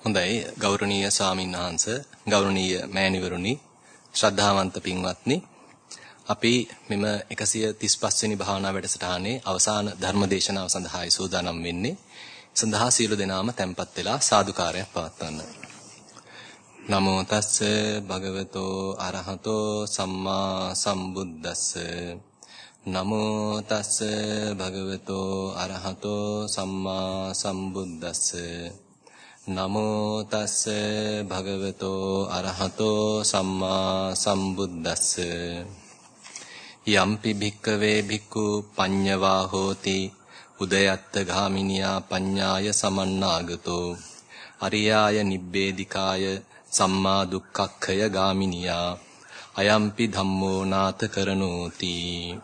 හොඳයි ගෞරවනීය ස්වාමීන් වහන්සේ ගෞරවනීය මෑණිවරුනි ශ්‍රද්ධාවන්ත පින්වත්නි අපි මෙම 135 වෙනි භාවනා වැඩසටහනේ අවසාන ධර්මදේශනාව සඳහායි සූදානම් වෙන්නේ සඳහා සියලු දෙනාම tempත් වෙලා සාදුකාරයක් පවත්වන්න නමෝ තස්ස භගවතෝ අරහතෝ සම්මා සම්බුද්දස්ස නමෝ තස්ස භගවතෝ අරහතෝ සම්මා සම්බුද්දස්ස නමෝ තස්ස භගවතෝ අරහතෝ සම්මා සම්බුද්දස්ස යම්පි භික්කවේ භික්ඛු පඤ්ඤවා හෝති උදයත්ත ගාමිනියා පඤ්ඤාය සමන්නාගතෝ අරියාය නිබ්බේධිකාය සම්මා දුක්ඛක්ඛය ගාමිනියා අයම්පි ධම්මෝ නාත කරණෝති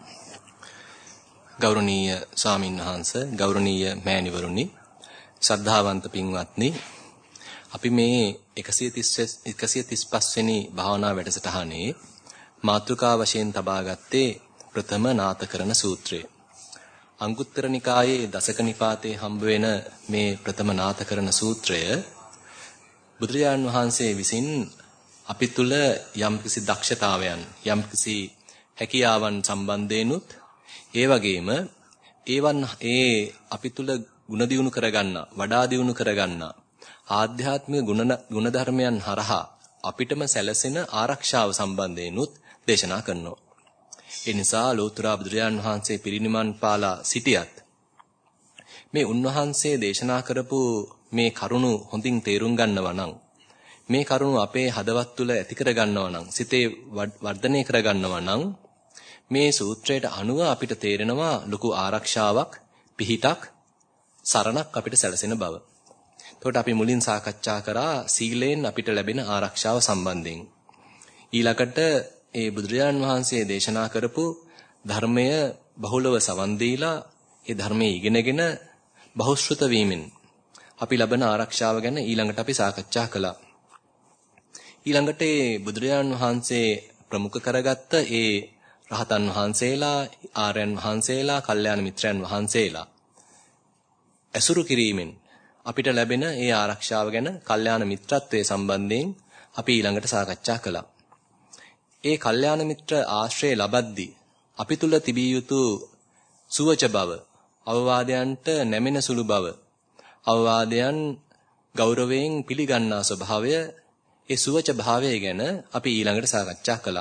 ගෞරවනීය ස්වාමින්වහන්සේ ගෞරවනීය මෑණිවරුනි ශ්‍රද්ධාවන්ත පින්වත්නි අපි මේ 135 වෙනි භාවනා වැඩසටහනේ මාතෘකා වශයෙන් තබා ගත්තේ ප්‍රථම නාථකරණ සූත්‍රය. අංගුත්තර නිකායේ දසක නිපාතේ හම්බ වෙන මේ ප්‍රථම නාථකරණ සූත්‍රය බුදුරජාන් වහන්සේ විසින් අපි තුල යම්කිසි දක්ෂතාවයන් යම්කිසි හැකියාවන් සම්බන්ධයෙන්ුත් ඒ වගේම ඒ අපි තුල ගුණ දියුණු කරගන්න වඩා දියුණු කරගන්න ආධ්‍යාත්මික ගුණ ධර්මයන් හරහා අපිටම සැලසෙන ආරක්ෂාව සම්බන්ධයෙන්ුත් දේශනා කරනවා. ඒ නිසා ලෝතර බුදුරජාන් වහන්සේ පිරිනිවන් පාලා සිටියත් මේ උන්වහන්සේ දේශනා කරපු මේ කරුණු හොඳින් තේරුම් ගන්නවා නම් මේ කරුණු අපේ හදවත් තුල ඇති කර ගන්නවා නම් සිතේ වර්ධනය කර ගන්නවා නම් මේ සූත්‍රයට අනුව අපිට තේරෙනවා ලොකු ආරක්ෂාවක් පිහිටක් සරණක් අපිට සැලසෙන බව. එතකොට අපි මුලින් සාකච්ඡා කරා සීලයෙන් අපිට ලැබෙන ආරක්ෂාව සම්බන්ධයෙන්. ඊළඟට ඒ බුදුරජාන් වහන්සේ දේශනා කරපු ධර්මය බහුලව සවන් දීලා ඒ ධර්මයේ ඉගෙනගෙන බහුශ්‍රත වීමෙන් අපි ලබන ආරක්ෂාව ගැන ඊළඟට අපි සාකච්ඡා කළා. ඊළඟට ඒ බුදුරජාන් වහන්සේ ප්‍රමුඛ කරගත්ත ඒ රහතන් වහන්සේලා, ආර්යයන් වහන්සේලා, කල්යාණ මිත්‍රයන් වහන්සේලා ඇසුරු කිරීමෙන් අපිට ලැබෙන ඒ ආරක්ෂාව ගැන කල්යාණ මිත්‍රත්වයේ සම්බන්ධයෙන් අපි ඊළඟට සාකච්ඡා කළා. ඒ කල්යාණ මිත්‍ර ආශ්‍රය ලබද්දී අපි තුල තිබිය යුතු සුවච බව, අවවාදයන්ට නැමෙන සුළු බව, අවවාදයන් ගෞරවයෙන් පිළිගන්නා ස්වභාවය, ඒ සුවච භාවය ගැන අපි ඊළඟට සාකච්ඡා කළා.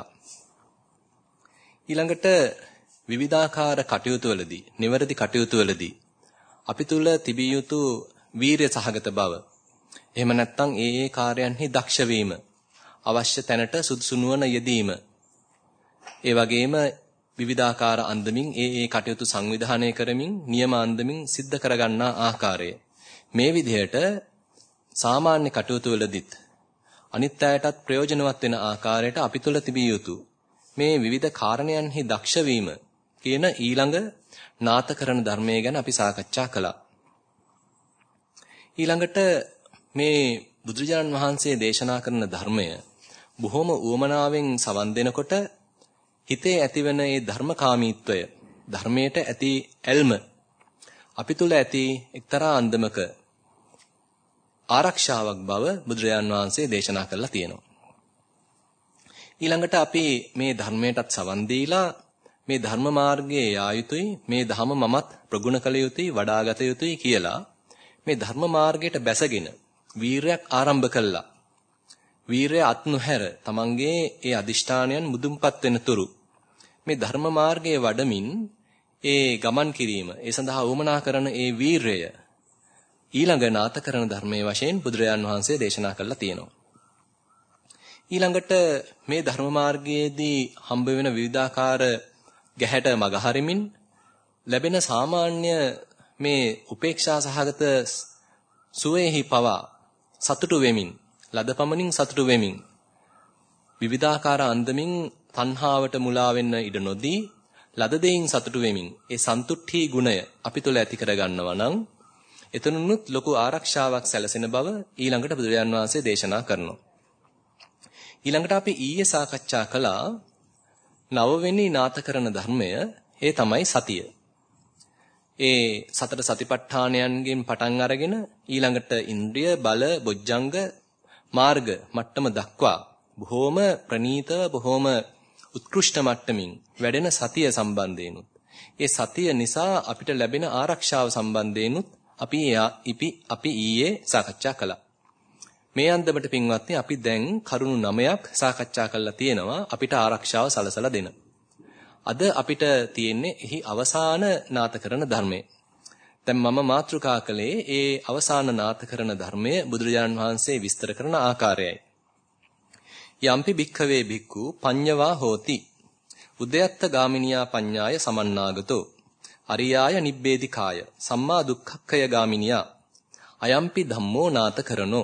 ඊළඟට විවිධාකාර කටයුතු වලදී, නිවැරදි කටයුතු වලදී අපි තුල තිබිය යුතු වීරිය සහගත බව. එහෙම නැත්නම් ඒ කාර්යයන්හි දක්ෂ වීම, අවශ්‍ය තැනට සුදුසු නුවණ යෙදීම. ඒ වගේම විවිධාකාර අන්දමින් ඒ කටයුතු සංවිධානය කරමින් නියම අන්දමින් සිද්ධ කරගන්නා ආකාරය. මේ විදිහට සාමාන්‍ය කටයුතු වලදීත් අනිත් අයටත් ප්‍රයෝජනවත් වෙන ආකාරයට අපි තුල තිබිය යුතු මේ විවිධ කාරණයන්හි දක්ෂ වීම කියන ඊළඟ නාථකරණ ධර්මය ගැන අපි සාකච්ඡා කළා. ඊළඟට මේ බුදුරජාණන් වහන්සේ දේශනා කරන ධර්මය බොහොම උවමනාවෙන් සවන් දෙනකොට හිතේ ඇතිවන ඒ ධර්මකාමීත්වය, ධර්මයට ඇති ඇල්ම අපි තුල ඇති එක්තරා අන්දමක ආරක්ෂාවක් බව බුදුරජාණන් වහන්සේ දේශනා කරලා තියෙනවා. ඊළඟට අපි මේ ධර්මයටත් සවන් දීලා මේ ධර්ම මාර්ගයේ යා යුතුයි, මේ ධම මමත් ප්‍රගුණ කළ යුතුයි, වඩාගත යුතුයි කියලා මේ ධර්ම මාර්ගයට බැසගෙන වීරයක් ආරම්භ කළා. වීරය අත් නොහැර තමන්ගේ ඒ අදිෂ්ඨානයන් මුදුන්පත් වෙන තුරු මේ ධර්ම මාර්ගයේ වඩමින් ඒ ගමන් කිරීම, ඒ සඳහා වමනා කරන ඒ වීරය ඊළඟ නාථකරණ ධර්මයේ වශයෙන් බුදුරජාන් වහන්සේ දේශනා කළා තියෙනවා. ඊළඟට මේ ධර්ම මාර්ගයේදී හම්බ වෙන විවිධාකාර ගැහැට මගහරිමින් ලැබෙන සාමාන්‍ය මේ උපේක්ෂා සහගත සුවේහි පවා සතුටු වෙමින්, ලදපමණින් සතුටු වෙමින් විවිධාකාර අන්දමින් තණ්හාවට මුලා වෙන්න ඉඩ නොදී ලද දෙයින් සතුටු වෙමින් ඒ සන්තුට්ඨී ගුණය අපි තුළ ඇති කර ගන්නවා නම් එතනුනුත් ලොකු ආරක්ෂාවක් සැලසෙන බව ඊළඟට බුදුරජාන් වහන්සේ දේශනා කරනවා. ඊළඟට අපි ඊයේ සාකච්ඡා කළා නවවෙනි නාථකරණ ධර්මය, ඒ තමයි සතිය. ඒ සතර සතිපට්ඨානයන්ගෙන් පටන් අරගෙන ඊළඟට ඉන්ද්‍රිය බල බොජ්ජංග මාර්ග මට්ටම දක්වා බොහෝම ප්‍රණීතව බොහෝම උත්කෘෂ්ඨ මට්ටමින් වැඩෙන සතිය සම්බන්ධයෙන්ුත් ඒ සතිය නිසා අපිට ලැබෙන ආරක්ෂාව සම්බන්ධයෙන්ුත් අපි ඊයේ සාකච්ඡා කළා. මේ අන්දමට පින්වත්නි අපි දැන් කරුණු 9ක් සාකච්ඡා කරලා තියෙනවා අපිට ආරක්ෂාව සලසලා දෙන. අද අපිට තියෙන්නේ එහි අවසාන නාථකරණ ධර්මය. දැන් මම මාතෘකා කළේ ඒ අවසාන නාථකරණ ධර්මය බුදුරජාණන් වහන්සේ විස්තර කරන ආකාරයයි. යම්පි භික්ඛවේ භික්ඛු පඤ්ඤවා හෝති උද්‍යත්ත ගාමිනියා පඤ්ඤාය සමන්නාගතෝ අරියාය නිබ්බේධිකාය සම්මා දුක්ඛක්ඛය ගාමිනියා අයම්පි ධම්මෝ නාථකරණෝ.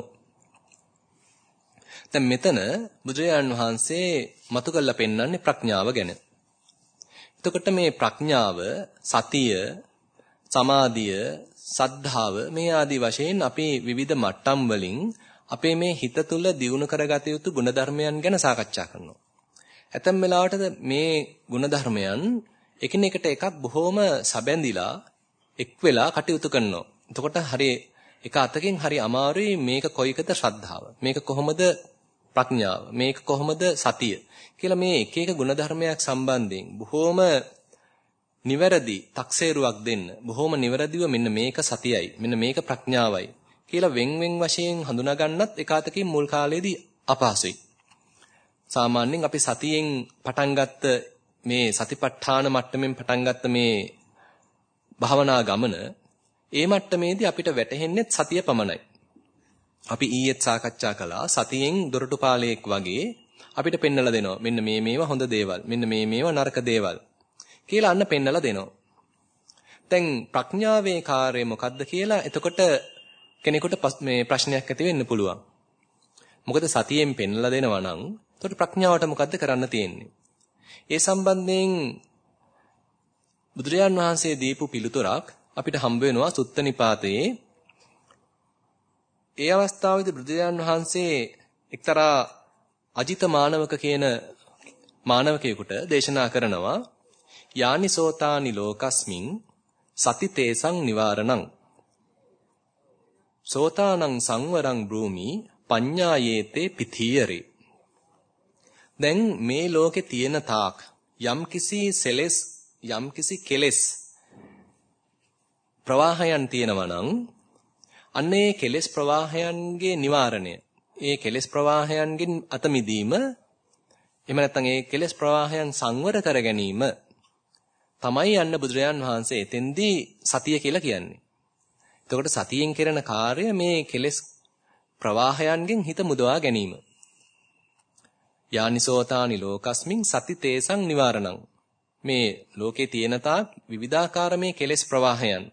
දැන් මෙතන බුදුරජාණන් වහන්සේ මතු කරලා පෙන්වන්නේ ප්‍රඥාව ගැන. එතකොට මේ ප්‍රඥාව, සතිය, සමාධිය, සද්ධාව මේ ආදී වශයෙන් අපි විවිධ මට්ටම් වලින් අපේ මේ හිත තුළ දියුණු කරගත යුතු ගුණධර්මයන් ගැන සාකච්ඡා කරනවා. ඇතැම් වෙලාවට මේ ගුණධර්මයන් එකිනෙකට එකක් බොහොම සැබැඳිලා එක් වෙලා කටයුතු කරනවා. එතකොට හරි එක අතකින් හරි අමාරුයි මේක කොයිකද ශ්‍රද්ධාව, මේක කොහොමද ප්‍රඥාව, මේක කොහොමද සතිය කියලා මේ එක එක ගුණධර්මයක් සම්බන්ධයෙන් බොහොම නිවැරදි තක්සේරුවක් දෙන්න, බොහොම නිවැරදිව මෙන්න මේක සතියයි, මෙන්න මේක ප්‍රඥාවයි කියලා වෙන් වශයෙන් හඳුනා ගන්නත් එක අතකින් මුල් කාලේදී අපහසුයි. සාමාන්‍යයෙන් අපි සතියෙන් පටන් ගත්ත මේ සතිපට්ඨාන මට්ටමින් පටන් ගත්ත මේ භාවනා ගමන ඒ මට්ටමේදී අපිට වැටහෙන්නේ සතිය පමණයි. අපි ඊයේත් සාකච්ඡා කළා සතියෙන් දොරටුපාලයක් වගේ අපිට පෙන්නලා දෙනවා. මෙන්න මේවා හොඳ දේවල්, මෙන්න මේවා නරක දේවල් කියලා අන්න පෙන්නලා දෙනවා. දැන් ප්‍රඥාවේ කාර්යය මොකක්ද කියලා එතකොට කෙනෙකුට මේ ප්‍රශ්නයක් ඇති වෙන්න පුළුවන්. මොකද සතියෙන් පෙන්නලා දෙනවා නම් එතකොට ප්‍රඥාවට මොකද්ද කරන්න තියෙන්නේ? ඒ සම්බන්ධයෙන් බුදුරජාන් වහන්සේ දීපු පිළිතුරක් අපිට හම්බ වෙනවා සුත්ත නිපාතයේ. ඒ අවස්ථාවේදී බුදුරජාන් වහන්සේ එක්තරා අජිත මානවක කියන මානවකයෙකුට දේශනා කරනවා යානිසෝතානි ලෝකස්මින් සති තේසං නිවාරණං සෝතානං සංවරං බ්‍රූමි පඤ්ඤායේතේ පිථීයරේ. දැන් මේ ලෝකේ තියෙන තාක් යම්කිසි කෙලෙස් ප්‍රවාහයන් තියෙනවා නම් අන්නේ කෙලෙස් ප්‍රවාහයන්ගේ නිවාරණය, ඒ කෙලෙස් ප්‍රවාහයන්ගෙන් අත මිදීම, එහෙම නැත්නම් ඒ කෙලෙස් ප්‍රවාහයන් සංවර කර ගැනීම තමයි යන්න බුදුරජාන් වහන්සේ එතෙන්දී සතිය කියලා කියන්නේ. එතකොට සතියෙන් කරන කාර්යය මේ කෙලෙස් ප්‍රවාහයන්ගෙන් හිත මුදවා ගැනීම. යානිසෝතානි ලෝකස්මින් සති තේසං නිවාරණං. මේ ලෝකේ තියෙන තාක් විවිධාකාර මේ කෙලෙස් ප්‍රවාහයන්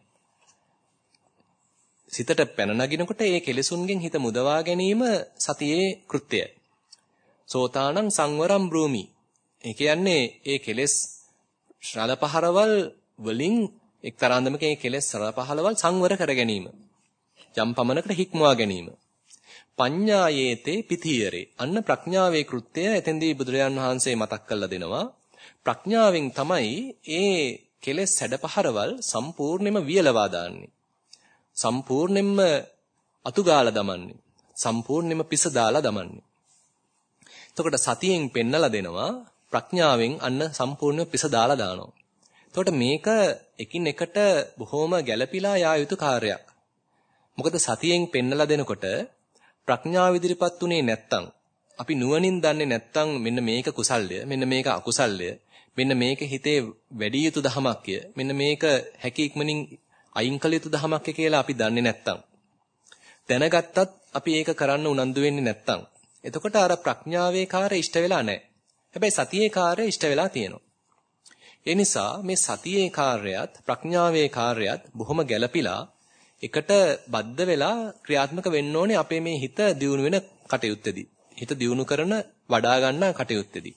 සිතට පැන නගිනකොට ඒ කෙලෙසුන්ගෙන් හිත මුදවා ගැනීම සතියේ කෘත්‍යය. සෝතානං සංවරම් බ්‍රූමි. ඒ කියන්නේ ඒ කෙලෙස් ශ්‍රාලපහරවල් වලින් එක්තරාන්දමක ඒ කෙලෙස් ශ්‍රාලපහරවල් සංවර කර ගැනීම. යම් පමණකට හික්මවා ගැනීම. පඤ්ඤායේතේ පිථීයරේ. අන්න ප්‍රඥාවේ කෘත්‍යය එතෙන්දී බුදුරජාන් වහන්සේ මතක් කරලා දෙනවා. ප්‍රඥාවෙන් තමයි ඒ කෙලෙස් සැඩපහරවල් සම්පූර්ණයෙන්ම වියලවා දාන්නේ. සම්පූර්ණයෙන්ම අතුගාලා දමන්නේ. සම්පූර්ණයෙන්ම පිස දාලා දමන්නේ. එතකොට සතියෙන් පෙන්නලා දෙනවා ප්‍රඥාවෙන් අන්න සම්පූර්ණයෙන්ම පිස දාලා දානවා. එතකොට මේක එකින් එකට බොහොම ගැළපීලා යා යුතු කාර්යයක්. මොකද සතියෙන් පෙන්නලා දෙනකොට ප්‍රඥාව ඉදිරිපත් උනේ නැත්තම්, අපි නුවණින් දන්නේ නැත්තම් මෙන්න මේක කුසල්ය, මෙන්න මේක අකුසල්ය, මෙන්න මේක හිතේ වැඩි යුතු දහමක්ය, මෙන්න මේක හැකි ඉක්මනින් අයින් කළ යුතු දහමක් කියලා අපි දන්නේ නැත්තම්, දැනගත්තත් අපි ඒක කරන්න උනන්දු වෙන්නේ නැත්තම්, එතකොට අර ප්‍රඥාවේ කාර්ය ඉෂ්ට වෙලා නැහැ. හැබැයි සතියේ කාර්ය ඉෂ්ට වෙලා තියෙනවා. ඒ නිසා මේ සතියේ කාර්යයත් ප්‍රඥාවේ කාර්යයත් බොහොම ගැළපිලා එකට බද්ධ වෙලා ක්‍රියාත්මක වෙන්න ඕනේ අපේ මේ හිත දියුණු වෙන කටයුත්තේදී. හිත දියුණු කරන වඩා ගන්න කටයුත්තේදී.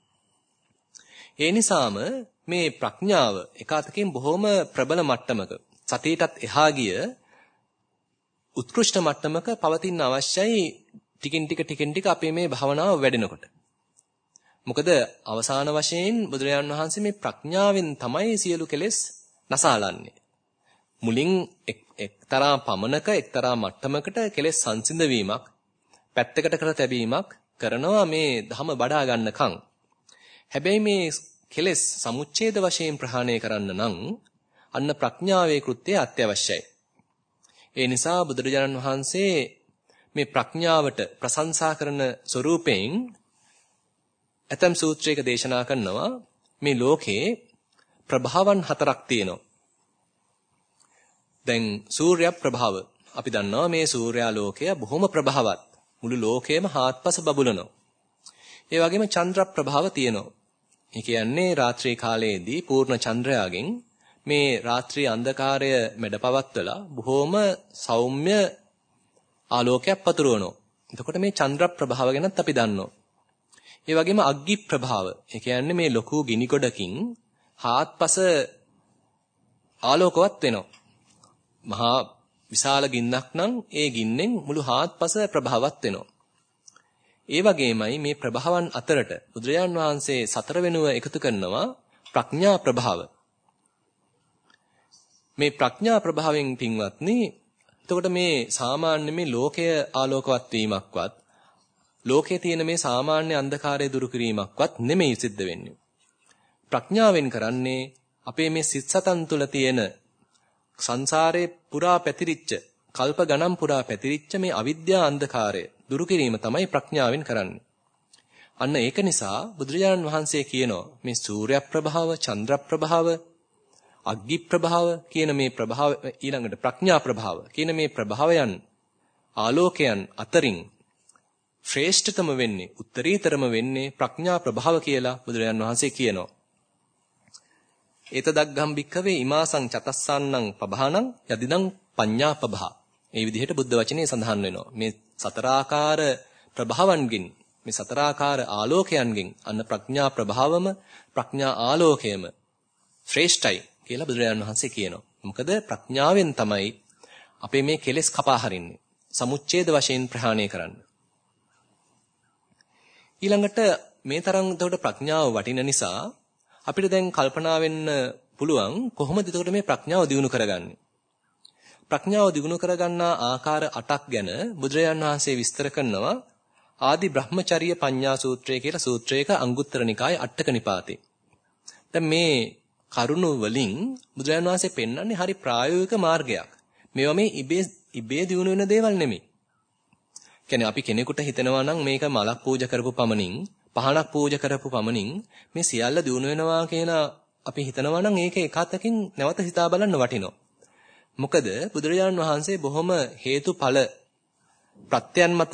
ඒ නිසාම මේ ප්‍රඥාව එක අතකින් බොහොම ප්‍රබල මට්ටමක සතියටත් එහා ගිය උත්කෘෂ්ඨ මට්ටමක පවතින අවශ්‍යයි ටිකින් ටික අපේ මේ භවනාව වැඩෙනකොට. මොකද අවසාන වශයෙන් බුදුරජාණන් වහන්සේ මේ ප්‍රඥාවෙන් තමයි සියලු කෙලෙස් නසාලන්නේ. මුලින් එක්තරා පමණක එක්තරා මට්ටමකට කෙලෙස් සංසිඳ වීමක් පැත්තකට කර තැබීමක් කරනවා මේ ධම බඩා ගන්නකම්. හැබැයි මේ කෙලෙස් සමුච්ඡේද වශයෙන් ප්‍රහාණය කරන්න නම් අන්න ප්‍රඥාවේ කෘත්‍යය අත්‍යවශ්‍යයි. ඒ නිසා බුදුරජාණන් වහන්සේ මේ ප්‍රඥාවට ප්‍රශංසා කරන ස්වරූපයෙන් ඇතම් සූත්‍රයක දේශනා කරනවා මේ ලෝකේ ප්‍රභාවන් 4ක් තියෙනවා. දැන් සූර්ය ප්‍රභාව අපි දන්නවා මේ සූර්යා ලෝකය බොහොම ප්‍රභාවත්. මුළු ලෝකයම හාත්පස බබුලනවා. ඒ වගේම චන්ද්‍ර ප්‍රභාව තියෙනවා. ඒ කියන්නේ රාත්‍රී කාලයේදී පූර්ණ චන්ද්‍රයාගෙන් මේ රාත්‍රී අන්ධකාරය මැඩපවත්වලා බොහොම සෞම්‍ය ආලෝකයක් පතුරවනවා. එතකොට මේ චන්ද්‍ර ප්‍රභාව ගැනත් අපි දන්නවා. ඒ වගේම අග්ගි ප්‍රභාව. ඒ කියන්නේ මේ ලොකු ගිනි ගොඩකින් හාත්පස ආලෝකවත් වෙනවා. මහා විශාල ගින්නක් නම් ඒ ගින්නෙන් මුළු හාත්පස ප්‍රභාවත් වෙනවා. ඒ වගේමයි මේ ප්‍රභාවන් අතරට බුදුරජාන් වහන්සේ 4 වෙනුව එකතු කරනවා ප්‍රඥා ප්‍රභාව. මේ ප්‍රඥා ප්‍රභාවයෙන් පින්වත්නි එතකොට මේ සාමාන්‍ය මේ ලෝකය ආලෝකවත් වීමක්වත් ලෝකයේ තියෙන මේ සාමාන්‍ය අන්ධකාරය දුරු කිරීමක්වත් නෙමෙයි සිද්ධ වෙන්නේ. ප්‍රඥාවෙන් කරන්නේ අපේ මේ සිත් සතන් තුළ තියෙන සංසාරේ පුරා පැතිරිච්ච කල්ප ගණන් පුරා පැතිරිච්ච මේ අවිද්‍යා අන්ධකාරය දුරු කිරීම තමයි ප්‍රඥාවෙන් කරන්නේ. අන්න ඒක නිසා බුදුරජාණන් වහන්සේ කියනවා මේ සූර්ය ප්‍රභාව, චන්ද්‍ර ප්‍රභාව, අග්ගි ප්‍රභාව කියන මේ ප්‍රභාව ඊළඟට ප්‍රඥා ප්‍රභාව කියන මේ ප්‍රභාවයන් ආලෝකයන් අතරින් ශ්‍රේෂ්ඨතම වෙන්නේ උත්තරීතරම වෙන්නේ ප්‍රඥා ප්‍රභාව කියලා බුදුරජාණන් වහන්සේ කියනවා. ඒතදග්ගම් භික්ඛවේ ඉමාසං චතස්සාන්නං පබහානං යදිදං පඤ්ඤා පබහ. මේ විදිහට බුද්ධ වචනේ සඳහන් වෙනවා. මේ සතරාකාර ප්‍රභාවන්ගෙන් මේ සතරාකාර ආලෝකයන්ගෙන් අන්න ප්‍රඥා ප්‍රභාවම ප්‍රඥා ආලෝකයම ශ්‍රේෂ්ඨයි කියලා බුදුරජාණන් වහන්සේ කියනවා. මොකද ප්‍රඥාවෙන් තමයි අපේ මේ කෙලෙස් කපා හරින්නේ. සමුච්ඡේද වශයෙන් ප්‍රහාණය කරන්න. ඊළඟට මේ තරම් එතකොට ප්‍රඥාව වටින නිසා අපිට දැන් කල්පනා වෙන්න පුළුවන් කොහොමද එතකොට මේ ප්‍රඥාව දියුණු කරගන්නේ? ප්‍රඥාව දියුණු කරගන්නා ආකාර 8ක් ගැන බුදුරජාණන් වහන්සේ විස්තර කරනවා ආදි බ්‍රහ්මචර්ය පඤ්ඤා සූත්‍රය කියලා සූත්‍රයක අංගුත්තර නිකායේ අටක නිපාතේ. දැන් මේ කරුණු වලින් බුදුරජාණන් වහන්සේ පෙන්වන්නේ හරි ප්‍රායෝගික මාර්ගයක්. මේවා මේ ඉබේ දියුණු වෙන දේවල් නෙමෙයි. කියන්නේ අපි කෙනෙකුට හිතනවා නම් මේක මලක් පූජා කරපු පමණින් පහනක් පූජා කරපු පමණින් මේ සියල්ල දියුණු වෙනවා කියලා අපි හිතනවා නම් ඒක එකතකින් නැවත හිතා බලන්න වටිනවා. මොකද බුදුරජාණන් වහන්සේ බොහොම හේතුඵල ප්‍රත්‍යයන් මත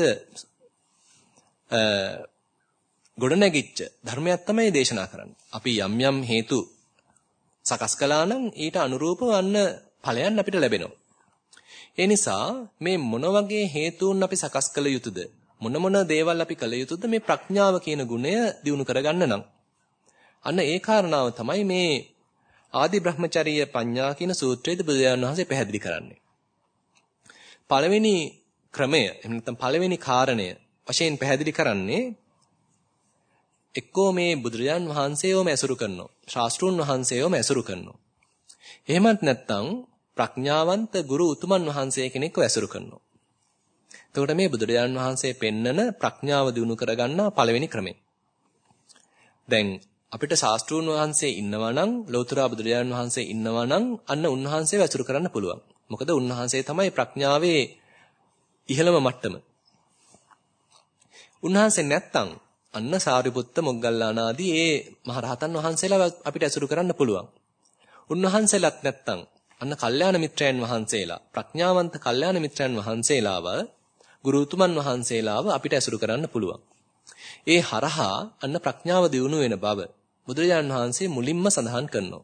ගොඩනැගිච්ච ධර්මයක් තමයි දේශනා කරන්නේ. අපි යම් යම් හේතු සකස් කළා නම් ඊට අනුරූපව අන්න ඵලයන් අපිට ලැබෙනවා. ඒ නිසා මේ මොන වගේ හේතුන් අපි සකස් කළ යුතුද? මොන දේවල් අපි කළ යුතුද මේ ප්‍රඥාව කියන ගුණය දියුණු කරගන්න නම්? අන්න ඒ කාරණාව තමයි මේ ආදි බ්‍රහ්මචර්ය පඤ්ඤා කියන සූත්‍රයේදී බුදුරජාණන් වහන්සේ පැහැදිලි කරන්නේ. පළවෙනි ක්‍රමය එහෙම නැත්නම් පළවෙනි කාරණය වශයෙන් පැහැදිලි කරන්නේ එක්කෝ මේ බුදුරජාණන් වහන්සේවම ඇසුරු කරනවා. ශාස්ත්‍රූන් වහන්සේවම ඇසුරු කරනවා. එහෙමත් නැත්නම් ප්‍රඥාවන්ත ගුරු උතුමන් වහන්සේ කෙනෙක්ව ඇසුරු කරනවා. එතකොට මේ බුදුරජාණන් වහන්සේ පෙන්නන ප්‍රඥාව දිනු කරගන්නා පළවෙනි ක්‍රමය. දැන් අපිට ශාස්ත්‍රූන් වහන්සේ ඉන්නවා නම් ලෞතර බුදුරජාණන් වහන්සේ ඉන්නවා නම් අන්න උන්වහන්සේව ඇසුරු කරන්න පුළුවන්. මොකද උන්වහන්සේ තමයි ප්‍රඥාවේ ඉහළම මට්ටම. උන්වහන්සේ නැත්තම් අන්න සාරිපුත්ත මොග්ගල්ලාන ආදී ඒ මහරහතන් වහන්සේලා අපිට ඇසුරු කරන්න පුළුවන්. උන්වහන්සේලාත් නැත්තම් අන්න කල්යාණ මිත්‍රයන් වහන්සේලා ප්‍රඥාවන්ත කල්යාණ මිත්‍රයන් වහන්සේලාව ගුරුතුමන් වහන්සේලාව අපිට ඇසුරු කරන්න පුළුවන්. ඒ හරහා අන්න ප්‍රඥාව දියුණු වෙන බව බුදුරජාණන් වහන්සේ මුලින්ම සඳහන් කරනවා.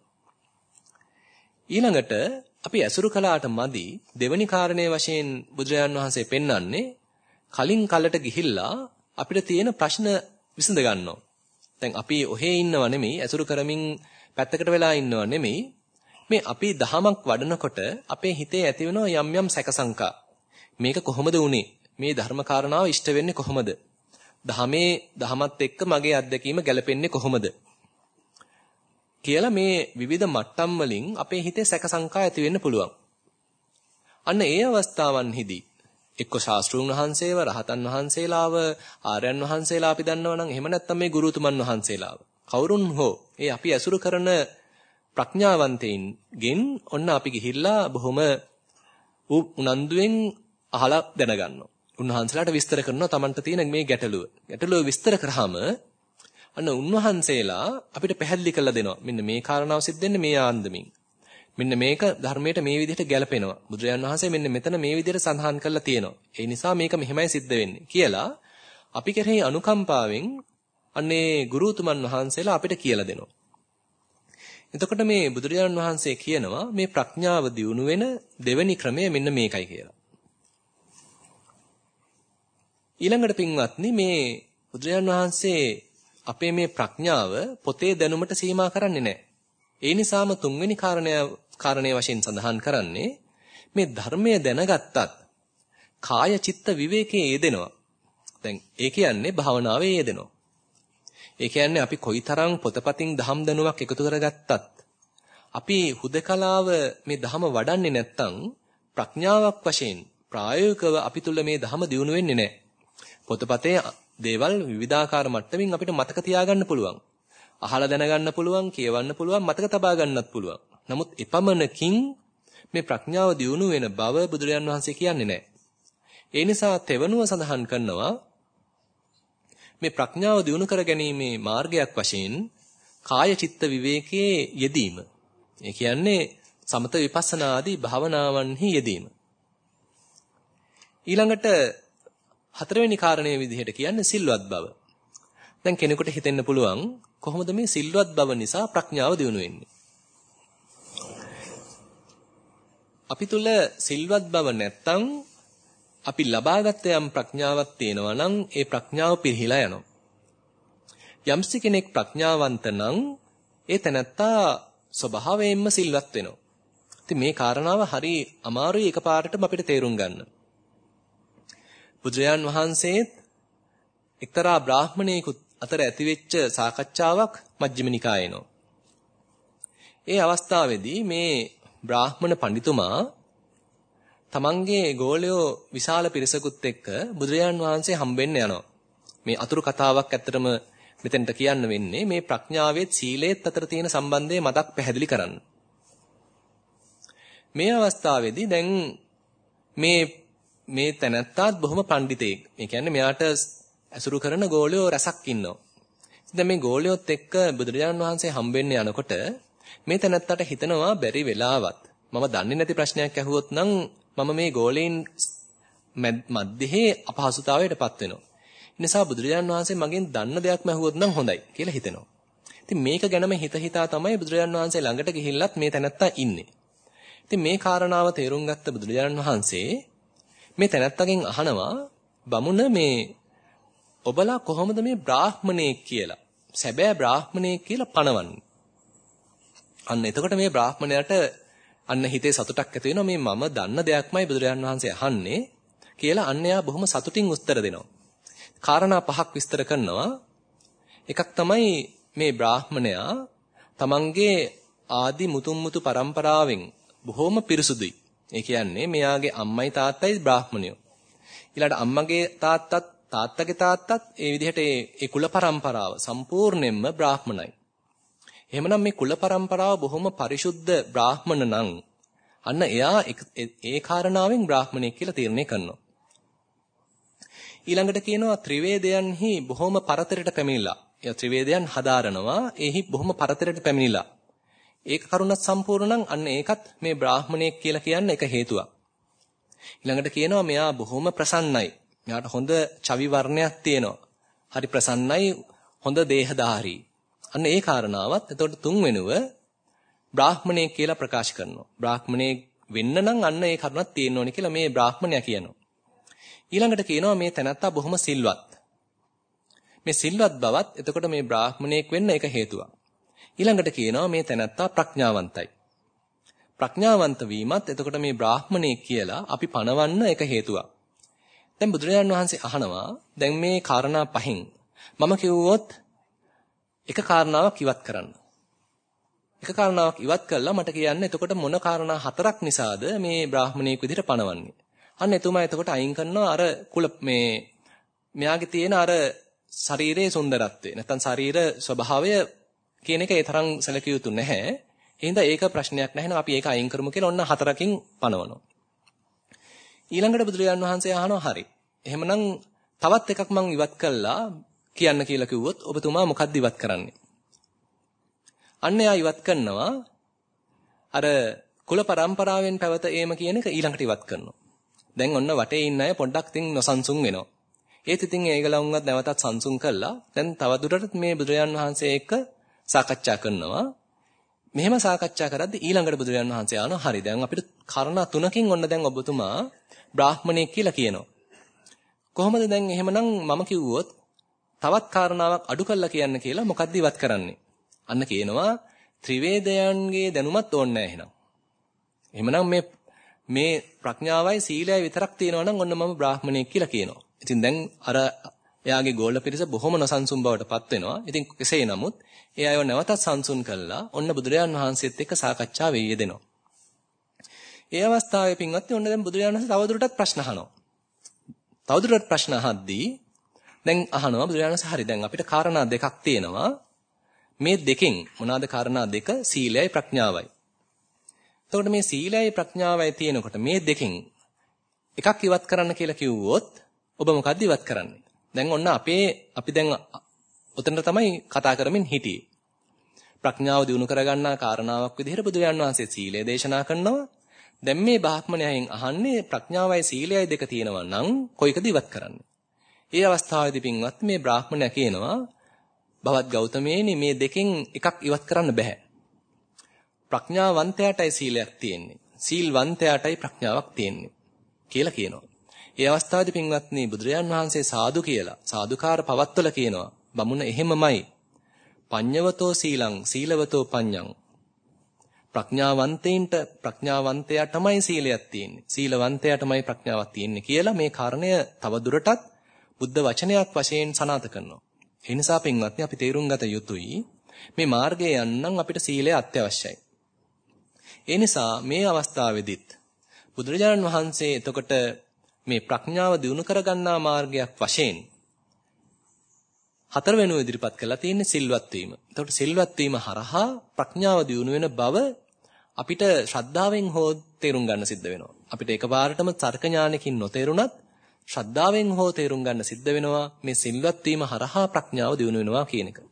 ඊළඟට අපි ඇසුරු කළාට මදි දෙවනි කාරණේ වශයෙන් බුදුරජාණන් වහන්සේ පෙන්වන්නේ කලින් කලට ගිහිල්ලා අපිට තියෙන ප්‍රශ්න විසඳ ගන්නවා. දැන් අපි ඔහේ ඉන්නව නෙමෙයි ඇසුරු කරමින් පැත්තකට වෙලා ඉන්නව නෙමෙයි මේ අපි දහමක් වඩනකොට අපේ හිතේ ඇති වෙන යම් යම් සැකසංකා මේක කොහොමද වුනේ මේ ධර්ම කාරණාව ඉෂ්ට වෙන්නේ කොහොමද දහමත් එක්ක මගේ අත්දැකීම ගැලපෙන්නේ කොහොමද කියලා මේ විවිධ මට්ටම් වලින් අපේ හිතේ සැකසංකා ඇති වෙන්න පුළුවන්. අන්න ඒ අවස්ථාවන්හිදී එක්ක ශාස්ත්‍රූන් වහන්සේව රහතන් වහන්සේලාව ආර්යයන් වහන්සේලා අපි දන්නවා නම් එහෙම නැත්නම් මේ ගුරුතුමන් වහන්සේලාව කවුරුන් හෝ ඒ අපි ඇසුරු කරන ප්‍රඥාවන්තයින්ගෙන් ඔන්න අපි ගිහිල්ලා බොහොම උනන්දුවෙන් අහලා දැනගන්නවා. උන්වහන්සේලාට විස්තර කරනවා Tamanට තියෙන මේ ගැටලුව. ගැටලුව විස්තර කරාම අන්න උන්වහන්සේලා අපිට පැහැදිලි කරලා දෙනවා. මෙන්න මේ කාරණාව සිද්ධ වෙන්නේ මේ ආන්දමින්. මෙන්න මේක ධර්මයට මේ විදිහට ගැලපෙනවා. බුදුරජාණන් වහන්සේ මෙන්න මෙතන මේ විදිහට සඳහන් කරලා තියෙනවා. ඒ නිසා මේක මෙහෙමයි සිද්ධ වෙන්නේ කියලා අපි කෙරෙහි අනුකම්පාවෙන් අන්නේ ගුරුතුමන් වහන්සේලා අපිට කියලා දෙනවා. එතකොට මේ බුදුරජාණන් වහන්සේ කියනවා මේ ප්‍රඥාව දියුණු වෙන දෙවෙනි ක්‍රමය මෙන්න මේකයි කියලා. ඊළඟට පින්වත්නි මේ බුදුරජාණන් වහන්සේ අපේ මේ ප්‍රඥාව පොතේ දැනුමට සීමා කරන්නේ නැහැ. ඒ නිසාම තුන්වෙනි කාරණය වශයෙන් සඳහන් කරන්නේ මේ ධර්මය දැනගත්තත් කාය චිත්ත විවේකයේ යෙදෙනවා. දැන් ඒ කියන්නේ භාවනාවේ යෙදෙනවා. ඒ කියන්නේ අපි කොයිතරම් පොතපතින් දහම් දැනුමක් එකතු කරගත්තත් අපි හුදකලාව මේ ධහම වඩන්නේ නැත්නම් ප්‍රඥාවක් වශයෙන් ප්‍රායෝගිකව අපි තුල මේ ධහම දියුණු වෙන්නේ නැහැ. පොතපතේ දේවල් විවිධාකාර මට්ටමින් අපිට මතක තියාගන්න පුළුවන්. අහලා දැනගන්න පුළුවන්, කියවන්න පුළුවන්, මතක තබා ගන්නත් පුළුවන්. නමුත් එපමණකින් මේ ප්‍රඥාව දියුණු වෙන බව බුදුරජාන් වහන්සේ කියන්නේ නැහැ. ඒ නිසා තෙවනුව සඳහන් කරනවා මේ ප්‍රඥාව දියුණු කර ගැනීමේ මාර්ගයක් වශයෙන් කාය චිත්ත විවේකයේ යෙදීම. ඒ කියන්නේ සමත විපස්සනා ආදී භාවනාවන්හි යෙදීම. ඊළඟට හතරවෙනි කාරණේ විදිහට කියන්නේ සිල්වත් බව. දැන් කෙනෙකුට හිතෙන්න පුළුවන් කොහොමද මේ සිල්වත් බව නිසා ප්‍රඥාව දියුණු වෙන්නේ? අපි තුල සිල්වත් බව නැත්තම් අපි ලබාගත් යම් ප්‍රඥාවක් තියෙනවා නම් ඒ ප්‍රඥාව පිරිහිලා යනවා. යම්සි කෙනෙක් ප්‍රඥාවන්ත නම් ඒ තැනත්තා ස්වභාවයෙන්ම සිල්වත් වෙනවා. ඉතින් මේ කාරණාව හරි අමාරුයි එකපාරටම අපිට තේරුම් ගන්න. බුදුරජාන් වහන්සේත් එක්තරා බ්‍රාහ්මණයෙකුත් අතර ඇතිවෙච්ච සාකච්ඡාවක් මජ්ක්‍ධිම නිකායේනෝ. ඒ අවස්ථාවේදී මේ බ්‍රාහ්මණ පඬිතුමා තමන්ගේ ගෝලයෝ විශාල පිරිසකුත් එක්ක බුදුරජාන් වහන්සේ හම්බෙන්න යනවා. මේ අතුරු කතාවක් ඇත්තටම මෙතෙන්ට කියන්න වෙන්නේ මේ ප්‍රඥාවෙත් සීලෙත් අතර තියෙන සම්බන්ධය මතක් පැහැදිලි කරන්න. මේ අවස්ථාවේදී දැන් මේ තැනත්තාත් බොහොම පඬිතෙක්. ඒ කියන්නේ මෙයාට ඇසුරු කරන ගෝලයෝ රැසක් ඉන්නවා. දැන් මේ ගෝලයොත් එක්ක බුදුරජාණන් වහන්සේ හම්බෙන්න යනකොට මේ තැනත්තාට හිතනවා බැරි වෙලාවත් මම දන්නේ නැති ප්‍රශ්නයක් ඇහුවොත් නම් මම මේ ගෝලෙන් මැද්දේ අපහසුතාවයටපත් වෙනවා. ඒ නිසා බුදුරජාණන් වහන්සේ මගෙන් දන්න දෙයක්ම ඇහුවොත් නම් හොඳයි කියලා හිතෙනවා. ඉතින් මේක ගැනම හිතා තමයි බුදුරජාණන් වහන්සේ ළඟට ගිහිල්ලත් මේ තැනත්තා ඉන්නේ. ඉතින් මේ කාරණාව තේරුම් ගත්ත බුදුරජාණන් වහන්සේ මේ තැනත්තගෙන් අහනවා බමුණ මේ ඔබලා කොහොමද මේ බ්‍රාහ්මණයෙක් කියලා සැබෑ බ්‍රාහ්මණයෙක් කියලා පනවන්නේ? අන්න එතකොට මේ බ්‍රාහ්මණයාට අන්න හිතේ සතුටක් ඇති වෙනවා මේ මම දන්න දෙයක්මයි බුදුරජාණන් වහන්සේ අහන්නේ කියලා අන්න එයා බොහොම සතුටින් උත්තර දෙනවා. කාරණා පහක් විස්තර කරනවා. එකක් තමයි මේ බ්‍රාහ්මණයා තමන්ගේ ආදි මුතුන්මුතු පරම්පරාවෙන් බොහොම පිරිසුදුයි. ඒ කියන්නේ මෙයාගේ අම්මයි තාත්තයි බ්‍රාහ්මණයෝ. ඊළඟට අම්මගේ තාත්තගේ තාත්තත් ඒ විදිහට ඒ කුල පරම්පරාව සම්පූර්ණයෙන්ම බ්‍රාහ්මණයි. එහෙමනම් මේ කුල පරම්පරාව බොහොම පරිශුද්ධ බ්‍රාහ්මණ නම් අන්න එයා ඒ කාරණාවෙන් බ්‍රාහ්මණයෙක් කියලා තීරණය කරනවා. ඊළඟට කියනවා ත්‍රිවේදයන්හි බොහොම පරතරයට පැමිණිලා. ඒ ත්‍රිවේදයන් හදාරනවා. එහි බොහොම පරතරයට පැමිණිලා. ඒක කරුණත් සම්පූර්ණ නම් අන්න ඒකත් මේ බ්‍රාහ්මණයෙක් කියලා කියන්න එක හේතුවක්. ඊළඟට කියනවා මෙයා බොහොම ප්‍රසන්නයි. මෙයාට හොඳ චවි වර්ණයක් තියෙනවා. හරි ප්‍රසන්නයි, හොඳ දේහධාරී. අන්න ඒ කාරණාවත් එතකොට තුන්වෙනුව බ්‍රාහ්මණයෙක් කියලා ප්‍රකාශ කරනවා. බ්‍රාහ්මණයෙක් වෙන්න නම් අන්න ඒ කරුණක් තියෙන්න ඕනේ කියලා මේ බ්‍රාහ්මණයා කියනවා. ඊළඟට කියනවා මේ තැනත්තා බොහොම සිල්වත්. මේ සිල්වත් බවත් එතකොට මේ බ්‍රාහ්මණයෙක් වෙන්න එක හේතුවක්. ඊළඟට කියනවා මේ තැනත්තා ප්‍රඥාවන්තයි. ප්‍රඥාවන්ත වීමත් එතකොට මේ බ්‍රාහ්මණයෙක් කියලා අපි පනවන්න එක හේතුවක්. දැන් බුදුරජාණන් වහන්සේ අහනවා දැන් මේ කාරණා පහෙන් මම කිව්වොත් එක කාරණාවක් ඉවත් කරන්න. එක කාරණාවක් ඉවත් කළා මට කියන්න එතකොට මොන කාරණා හතරක් නිසාද මේ බ්‍රාහමණයෙක් විදිහට පණවන්නේ. අන්න එතුමා එතකොට අයින් කරනවා අර මෙයාගේ තියෙන අර ශරීරයේ සුන්දරත්වය. නැත්නම් ශරීර ස්වභාවය කියන එක ඒ තරම් සැලකිය යුතු නැහැ. එහෙනම් ඒක ප්‍රශ්නයක් නැහැ නේද අපි ඒක අයින් කරමු කියලා ඔන්න හතරකින් පණවනවා. ඊළඟට බුදුරජාණන් වහන්සේ අහනවා හරි. එහෙමනම් තවත් එකක් මං ඉවත් කළා කියන්න කියලා කිව්වොත් ඔබතුමා මොකක්ද ඉවත් කරන්නේ? අන්න එයා ඉවත් කරනවා අර කුල පරම්පරාවෙන් පැවත ඒම කියන එක ඊළඟට ඉවත් කරනවා. දැන් ඔන්න වටේ ඉන්න අය පොඩ්ඩක් තින් නොසන්සුන් වෙනවා. ඒත් ඉතින් ඒගලවුන්වත් නැවතත් සංසුන් කළා. දැන් තවදුරටත් මේ බුදුරජාණන් වහන්සේ එක්ක සාකච්ඡා කරනවා. මෙහෙම සාකච්ඡා කරද්දී ඊළඟට බුදුරජාණන් වහන්සේ ආනවා හරි දැන් අපිට කාරණා තුනකින් ඔන්න දැන් ඔබතුමා බ්‍රාහ්මණයෙක් කියලා කියනවා. කොහොමද දැන් එහෙමනම් මම කිව්වොත් තවත් කාරණාවක් අඩු කරලා කියන්න කියලා මොකද්ද ඉවත් කරන්නේ? අන්න කියනවා ත්‍රිවේදයන්ගේ දැනුමත් ඕනේ නැහැ එහෙනම්. එහෙමනම් මේ ප්‍රඥාවයි සීලයයි විතරක් තියෙනවා නම් ඔන්න මම බ්‍රාහ්මණයෙක් කියලා කියනවා. ඉතින් දැන් අර එයාගේ ගෝල පිරිස බොහොම නොසන්සුන් බවටපත් වෙනවා. ඉතින් කෙසේ නමුත් ඒ අයව නැවතත් සංසුන් කළා ඔන්න බුදුරජාන් වහන්සේත් එක්ක සාකච්ඡාවේ යෙදෙනවා. ඒ අවස්ථාවේ පින්වත්නි ඔන්න දැන් බුදුරජාණන් වහන්සේ තවදුරටත් ප්‍රශ්න අහනවා. තවදුරටත් ප්‍රශ්න අහද්දී දැන් අහනවා බුදුරජාණන් වහන්සේ හරි දැන් අපිට කාරණා දෙකක් තියෙනවා. මේ දෙකෙන් මොනවාද කාරණා දෙක? සීලයයි ප්‍රඥාවයි. එතකොට මේ සීලයයි ප්‍රඥාවයි තියෙනකොට මේ දෙකෙන් එකක් ඉවත් කරන්න කියලා කිව්වොත් ඔබ මොකද්ද ඉවත් කරන්නේ? දැන් ඔන්න අපි දැන් උතන තමයි කතා කරමින් හිටියේ. ප්‍රඥාව දිනු කරගන්නා කාරණාවක් විදිහට බුදුරජාණන් වහන්සේ සීලය දේශනා කරනවා. දැන් මේ බ්‍රාහ්මණයන් අහන්නේ ප්‍රඥාවයි සීලයයි දෙක තියෙනවා නම් කොයිකද ඉවත් කරන්නේ? ඒ අවස්ථාවේදී පින්වත් මේ බ්‍රාහ්මණයා කියනවා භවත් ගෞතමයනි මේ දෙකෙන් එකක් ඉවත් කරන්න බෑ. ප්‍රඥාවන්තයාටයි සීලයක් තියෙන්නේ. සීල්වන්තයාටයි ප්‍රඥාවක් තියෙන්නේ කියලා කියනවා. ඒ අවස්ථාවේදී පින්වත්නි බුදුරජාන් වහන්සේ සාදු කියලා සාදුකාර පවත්වල කියනවා. බමුණ එහෙමමයි. පඤ්ඤවතෝ සීලං සීලවතෝ පඤ්ඤං. ප්‍රඥාවන්තයාටමයි සීලයක් තියෙන්නේ. සීලවන්තයාටමයි ප්‍රඥාවක් තියෙන්නේ කියලා මේ කාරණය තව දුරටත් බුද්ධ වචනයක් වශයෙන් සනාත කරනවා. ඒ නිසා පින්වත්නි අපි තේරුම් ගත යුතුයි මේ මාර්ගයේ යන්නම් අපිට සීලය අත්‍යවශ්‍යයි. ඒ නිසා මේ අවස්ථාවේදීත් බුදුරජාණන් වහන්සේ එතකොට මේ ප්‍රඥාව දියුණු කරගන්නා මාර්ගයක් වශයෙන් හතරවෙනුව ඉදිරිපත් කරලා තියෙන්නේ සිල්වත් වීම. එතකොට සිල්වත් වීම හරහා ප්‍රඥාව දියුණු වෙන බව අපිට ශ්‍රද්ධාවෙන් හෝ තේරුම් ගන්න සිද්ධ වෙනවා. අපිට එකපාරටම තර්ක ඥානකින් නොතේරුණත් ශ්‍රද්ධාවෙන් හෝ තේරුම් ගන්න සිද්ධ වෙනවා මේ සිල්වත් වීම හරහා ප්‍රඥාව දියුණු වෙනවා කියන එක.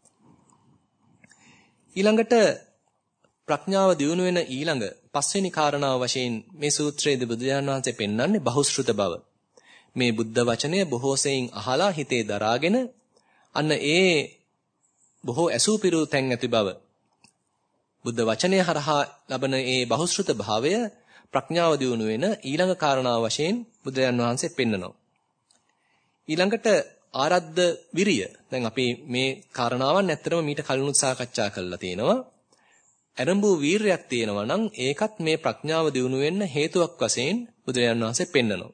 ඊළඟට ප්‍රඥාව දියුණු වෙන ඊළඟ පස්වෙනි කාරණාව වශයෙන් මේ සූත්‍රයේදී බුදුරජාණන් වහන්සේ පෙන්වන්නේ බහුශ්‍රృత බව. මේ බුද්ධ වචනය බොහෝ සෙයින් අහලා හිතේ දරාගෙන අන්න ඒ බොහෝ ඇසූ පිරූ තැන් ඇති බව. බුද්ධ වචනය හරහා ලබන ඒ බහුශ්‍රృత භාවය ප්‍රඥාව දියුණු වෙන ඊළඟ කාරණාව වශයෙන් බුදුරජාණන් වහන්සේ පෙන්වනවා. ඊළඟට ආරද්ධ විරිය. දැන් අපි මේ කාරණාවන් ඇත්තටම මීට කලිනුත් සාකච්ඡා කරලා තියෙනවා. අරඹු වීරයක් තියෙනවා නම් ඒකත් මේ ප්‍රඥාව දියුණු වෙන්න හේතුවක් වශයෙන් බුදුරජාණන් වහන්සේ පෙන්නනවා.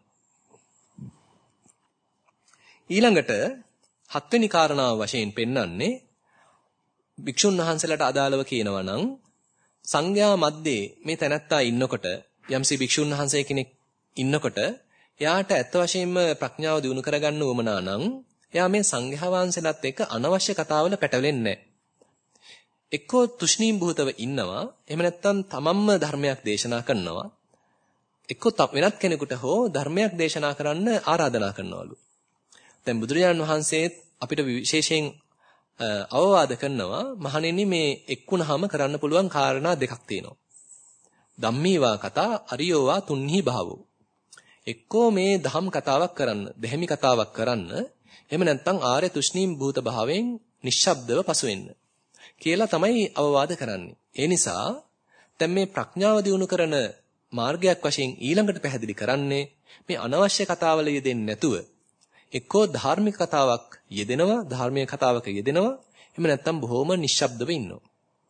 ඊළඟට හත්වෙනි කාරණාව වශයෙන් පෙන්වන්නේ භික්ෂුන් වහන්සේලාට අදාළව කියනවා නම් සංඝයා මැද්දේ මේ තැනැත්තා ඉන්නකොට යම්සි භික්ෂුන් වහන්සේ කෙනෙක් ඉන්නකොට එයාට ඇත්ත වශයෙන්ම ප්‍රඥාව දියුණු කරගන්න උවමනා නම් එයා මේ සංඝයා වහන්සේලාත් එක්ක අනවශ්‍ය කතාවල පැටලෙන්නේ නැහැ. එක්කෝ තුෂ්ණීම් භූතව ඉන්නවා. එහෙම නැත්නම් තමන්ම ධර්මයක් දේශනා කරනවා. එක්කෝ වෙනත් කෙනෙකුට හෝ ධර්මයක් දේශනා කරන්න ආරාධනා කරනවලු. දැන් බුදුරජාණන් වහන්සේ අපිට විශේෂයෙන් අවවාද කරනවා මහණෙනි මේ එක්ුණාම කරන්න පුළුවන් කාරණා දෙකක් තියෙනවා. ධම්මීවා කතා අරියෝවා තුන්හි භාවෝ. එක්කෝ මේ ධම් කතාවක් කරන්න, දෙහිමි කතාවක් කරන්න, එහෙම නැත්නම් ආර්ය තුෂ්ණීම් භූත භාවයෙන් නිශ්ශබ්දව පසු වෙන්න කියලා තමයි අවවාද කරන්නේ. ඒ නිසා දැන් මේ ප්‍රඥාව දියුණු කරන මාර්ගයක් වශයෙන් ඊළඟට පැහැදිලි කරන්නේ මේ අනවශ්‍ය කතාවල යෙදෙන්නේ නැතුව එක්කෝ ධාර්මික කතාවක් යෙදෙනවා, ධර්මීය කතාවක යෙදෙනවා, එහෙම නැත්නම් බොහොම නිශ්ශබ්දව ඉන්නවා.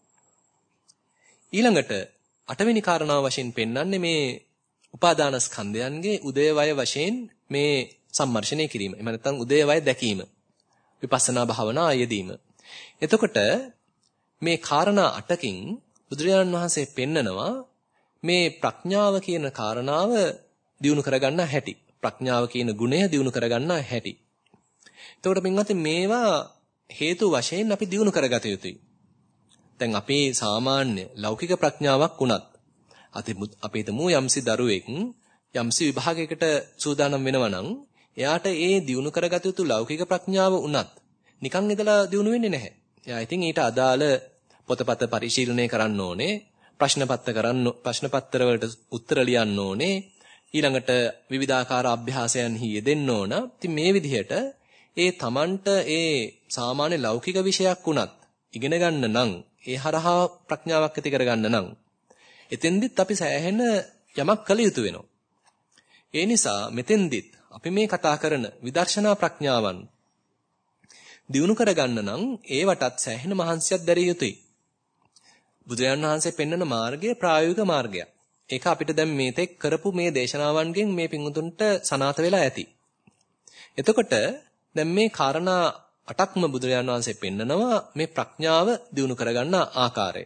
ඊළඟට අටවෙනි කාරණාව වශයෙන් පෙන්වන්නේ මේ උපාදාන ස්කන්ධයන්ගේ උදේවය වශයෙන් මේ සම්මර්ෂණය කිරීම. එහෙම නැත්නම් උදේවය දැකීම. විපස්සනා භාවනා යෙදීම. එතකොට මේ කාරණා 8කින් බුදුරජාණන් වහන්සේ පෙන්නනවා මේ ප්‍රඥාව කියන කාරණාව දියුණු කරගන්න හැටි. ප්‍රඥාව කියන ගුණය දියුණු කරගන්න හැටි. එතකොට පින්වත්නි මේවා හේතු වශයෙන් අපි දියුණු කරගත යුතුයි. දැන් අපේ සාමාන්‍ය ලෞකික ප්‍රඥාවක් වුණත් අපි හිතමු යම්සි දරුවෙක් යම්සි විභාගයකට සූදානම් වෙනවා නම් එයාට ඒ දියුණු කරගත යුතු ලෞකික ප්‍රඥාව වුණත් නිකන් ඉඳලා දියුණු වෙන්නේ නැහැ. එයා ඉතින් ඊට අදාළ පොතපත පරිශීලනය කරන්න ඕනේ, ප්‍රශ්න පත්‍ර වලට උත්තර ලියන්න ඕනේ, ඊළඟට විවිධාකාර අභ්‍යාසයන්හි යෙදෙන්න ඕන. ඉතින් මේ විදිහට ඒ Tamanට ඒ සාමාන්‍ය ලෞකික විෂයක් වුණත් ඉගෙන ගන්න නම්, ඒ හරහා ප්‍රඥාවක් ඇති කරගන්න නම් එතෙන්දිත් අපි සෑහෙන යමක් කළ යුතු වෙනවා. ඒ නිසා මෙතෙන්දිත් අපි මේ කතා කරන විදර්ශනා ප්‍රඥාවන් දියුණු කරගන්න නම් ඒවටත් සෑහෙන මහන්සියක් දැරිය යුතුයි. බුදුරජාණන් වහන්සේ පෙන්වන මාර්ගය ප්‍රායෝගික මාර්ගයක්. ඒක අපිට දැන් මේතෙක් කරපු මේ දේශනාවන්ගෙන් මේ පිංගුතුන්ට සනාථ වෙලා ඇති. එතකොට දැන් මේ කාරණා 8ක්ම බුදුරජාණන් වහන්සේ පෙන්නනවා මේ ප්‍රඥාව දියුණු කරගන්න ආකාරය.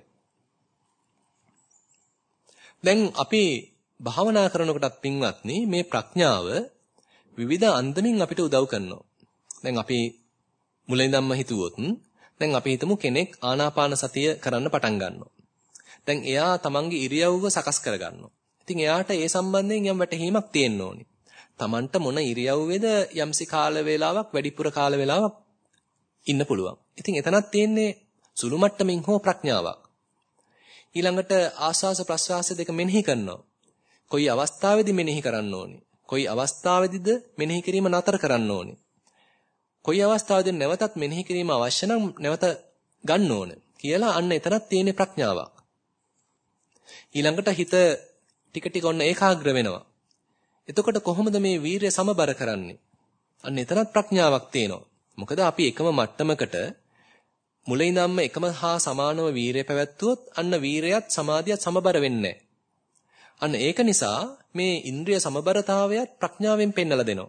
දැන් අපි භාවනා කරනකොටත් පින්වත්නි මේ ප්‍රඥාව විවිධ අන්දමින් අපිට උදව් කරනවා. දැන් අපි මුලින්දම්ම හිතුවොත් දැන් අපි හිතමු කෙනෙක් ආනාපාන සතිය කරන්න පටන් ගන්නවා. දැන් එයා තමන්ගේ ඉරියව්ව සකස් කර ගන්නවා. ඉතින් එයාට ඒ සම්බන්ධයෙන් යම් වැටහීමක් තියෙන්න ඕනි. තමන්ට මොන ඉරියව්වේද යම්සි කාල වේලාවක් වැඩිපුර කාල වේලාවක් ඉන්න පුළුවන්. ඉතින් එතනක් තියෙන්නේ සුළු මට්ටමින් හෝ ප්‍රඥාවක්. ඊළඟට ආස්වාස ප්‍රස්වාස දෙක මෙනෙහි කරනවා. කොයි අවස්ථාවේදී මෙනෙහි කරන්න ඕනේ? කොයි අවස්ථාවේදීද මෙනෙහි කිරීම නතර කරන්න ඕනේ? කොයි අවස්ථාවේදී නැවතත් මෙනෙහි කිරීම අවශ්‍ය නම් නැවත ගන්න ඕනේ කියලා අන්න එතනක් තියෙන ප්‍රඥාවක්. ඊළඟට හිත ටික ටික ඔන්න ඒකාග්‍ර වෙනවා. එතකොට කොහොමද මේ වීරිය සමබර කරන්නේ? අන්න එතනත් ප්‍රඥාවක් තියෙනවා. මොකද අපි එකම මට්ටමකට මුලින්දම්ම එකම හා සමානව වීරිය පැවැත්වුවොත් අන්න වීරියත් සමාධියත් සමබර වෙන්නේ නැහැ. අන්න ඒක නිසා මේ ඉන්ද්‍රිය සමබරතාවයත් ප්‍රඥාවෙන් පෙන්නලා දෙනවා.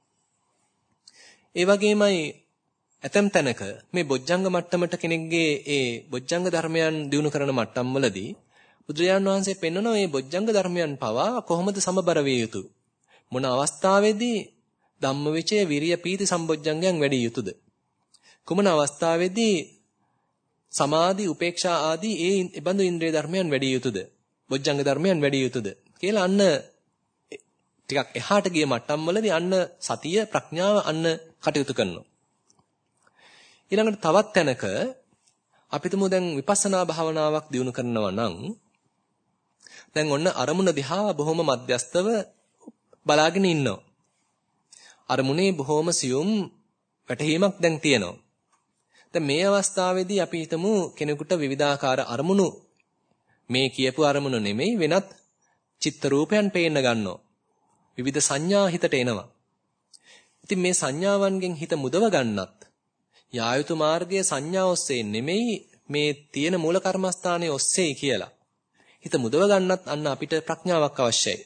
ඒ වගේමයි ඇතම් තැනක මේ බොජ්ජංග මට්ටමට කෙනෙක්ගේ ඒ බොජ්ජංග ධර්මයන් දිනු කරන මට්ටම් වලදී බුදුරජාණන් වහන්සේ පෙන්වනවා මේ බොජ්ජංග ධර්මයන් පවා කොහොමද සමබර විය යුතු? මොන අවස්ථාවේදී ධම්මවිචය විරිය පීති සම්බොජ්ජංගයන් වැඩි යුතුද? කුමන අවස්ථාවේදී සමාධි උපේක්ෂා ආදී ඒ බඳු ඉන්ද්‍රිය ධර්මයන් වැඩි යුතුද? බොජ්ජංග ධර්මයන් වැඩි යුතුද? කියලා අන්න ටිකක් එහාට ගිය මට්ටම් වලදී අන්න සතිය ප්‍රඥාව අන්න කටයුතු කරනවා. ඊළඟට තවත් තැනක අපිටම දැන් විපස්සනා භාවනාවක් දියුණු කරනවා නම් දැන් ඔන්න අරමුණ දිහා බොහොම මධ්‍යස්තව බලාගෙන ඉන්නවා. අරමුණේ බොහොම සියුම් වැටහීමක් දැන් තියෙනවා. දැන් මේ අවස්ථාවේදී අපි හිතමු කෙනෙකුට විවිධාකාර අරමුණු මේ කියපු අරමුණු නෙමෙයි වෙනත් චිත්ත රූපයන් පේන්න ගන්නවා. විවිධ සංඥා හිතට එනවා. ඉතින් මේ සංඥාවන්ගෙන් හිත මුදව ගන්නත් යා යුතු මාර්ගයේ සංඥා ඔස්සේ නෙමෙයි මේ තියෙන මූල කර්මස්ථානයේ ඔස්සේ කියලා. හිත මුදව ගන්නත් අන්න අපිට ප්‍රඥාවක් අවශ්‍යයි.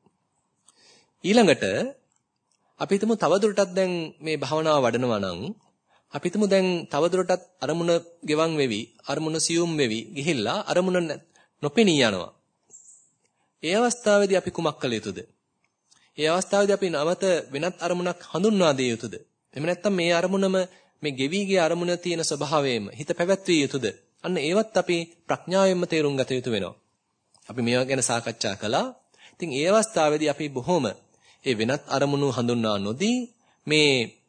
ඊළඟට අපි හිතමු තවදුරටත් දැන් මේ භාවනාව වඩනවා නම් අපි හිතමු දැන් තවදුරටත් අරමුණ ගෙවන් වෙවි, අරමුණ සියුම් වෙවි ගිහිල්ලා අරමුණ නොපෙනී යනවා. ඒ අවස්ථාවේදී අපි කුමක් කළ යුතුද? ඒ අවස්ථාවේදී අපි නැවත වෙනත් අරමුණක් හඳුන්වා දිය යුතුද? එහෙම නැත්නම් මේ අරමුණම මේ ගෙවි ගිය අරමුණ තියෙන ස්වභාවයෙන්ම හිත පැවැත්විය යුතුද? අන්න ඒවත් අපි ප්‍රඥාවෙන්ම තේරුම් ගත යුතු වෙනවා. අපි මේවා ගැන සාකච්ඡා කළා. ඉතින් ඒ අවස්ථාවේදී අපි බොහොම ඒ වෙනත් අරමුණු හඳුන්වා නොදී මේ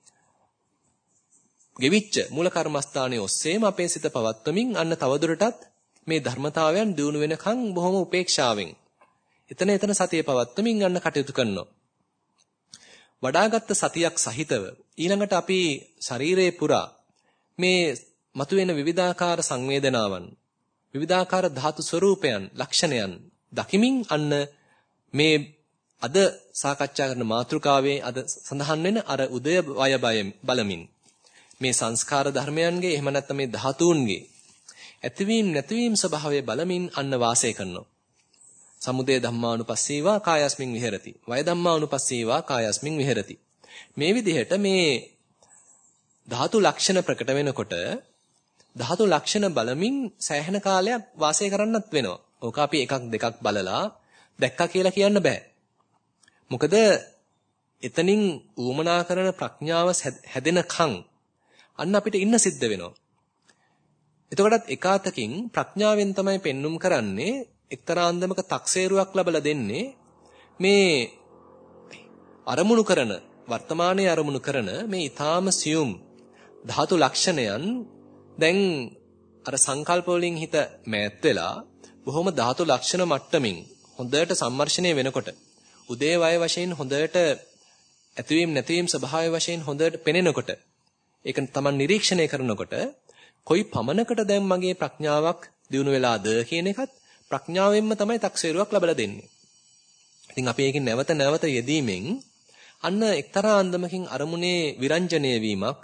ගෙවිච්ච මූල කර්මස්ථානයේ ඔස්සේම අපේ සිත පවත්වමින් අන්න තවදුරටත් මේ ධර්මතාවයන් දියුණු වෙනකන් බොහොම උපේක්ෂාවෙන් එතන සතිය පවත්වමින් අන්න කටයුතු කරනවා. වඩාගත් සතියක් සහිතව ඊළඟට අපි ශරීරයේ පුරා මේ මතුවෙන විවිධාකාර සංවේදනාවන් විවිධාකාර ධාතු ස්වરૂපයන් ලක්ෂණයන් දකිමින් අන්න මේ අද සාකච්ඡා කරන මාතෘකාවේ අද සඳහන් වෙන අර උදය වය බලමින් මේ සංස්කාර ධර්මයන්ගේ එහෙම නැත්නම් මේ ධාතුන්ගේ ඇතිවීම නැතිවීම ස්වභාවය බලමින් අන්න වාසය කරනවා. සමුදය ධම්මානුපස්සීවා කායස්මින් විහෙරති. වය ධම්මානුපස්සීවා කායස්මින් විහෙරති. මේ විදිහට මේ ධාතු ලක්ෂණ ප්‍රකට වෙනකොට ධාතු ලක්ෂණ බලමින් සෑහෙන කාලයක් වාසය කරන්නත් වෙනවා. ඕක අපි එකක් දෙකක් බලලා දැක්කා කියලා කියන්න බෑ. මොකද එතනින් ඌමනා කරන ප්‍රඥාව හැදෙනකන් අන්න අපිට ඉන්න සිද්ධ වෙනවා. එතකොටත් එකාතකින් ප්‍රඥාවෙන් තමයි පෙන්눔 කරන්නේ එක්තරා අන්දමක තක්සේරුවක් ලැබලා දෙන්නේ මේ අරමුණු කරන වර්තමානයේ අරමුණු කරන මේ ඊ타ම සියුම් ධාතු ලක්ෂණයන් දැන් අර සංකල්ප වලින් හිත මෑත් වෙලා බොහොම ධාතු ලක්ෂණ මට්ටමින් හොඳට සම්මර්ෂණය වෙනකොට උදේ වය වශයෙන් හොඳට ඇතිවීම නැතිවීම ස්වභාවය වශයෙන් හොඳට පෙනෙනකොට ඒක තමන් නිරීක්ෂණය කරනකොට කොයි පමණකට දැන් මගේ ප්‍රඥාවක් දියුණු වෙලාද කියන එකත් ප්‍රඥාවෙන්ම තමයි තක්සේරුවක් ලැබලා දෙන්නේ. ඉතින් අපි ඒකෙන් නැවත නැවත යෙදීමෙන් අන්න එක්තරා අන්දමකින් අරමුණේ විරංජනය වීමක්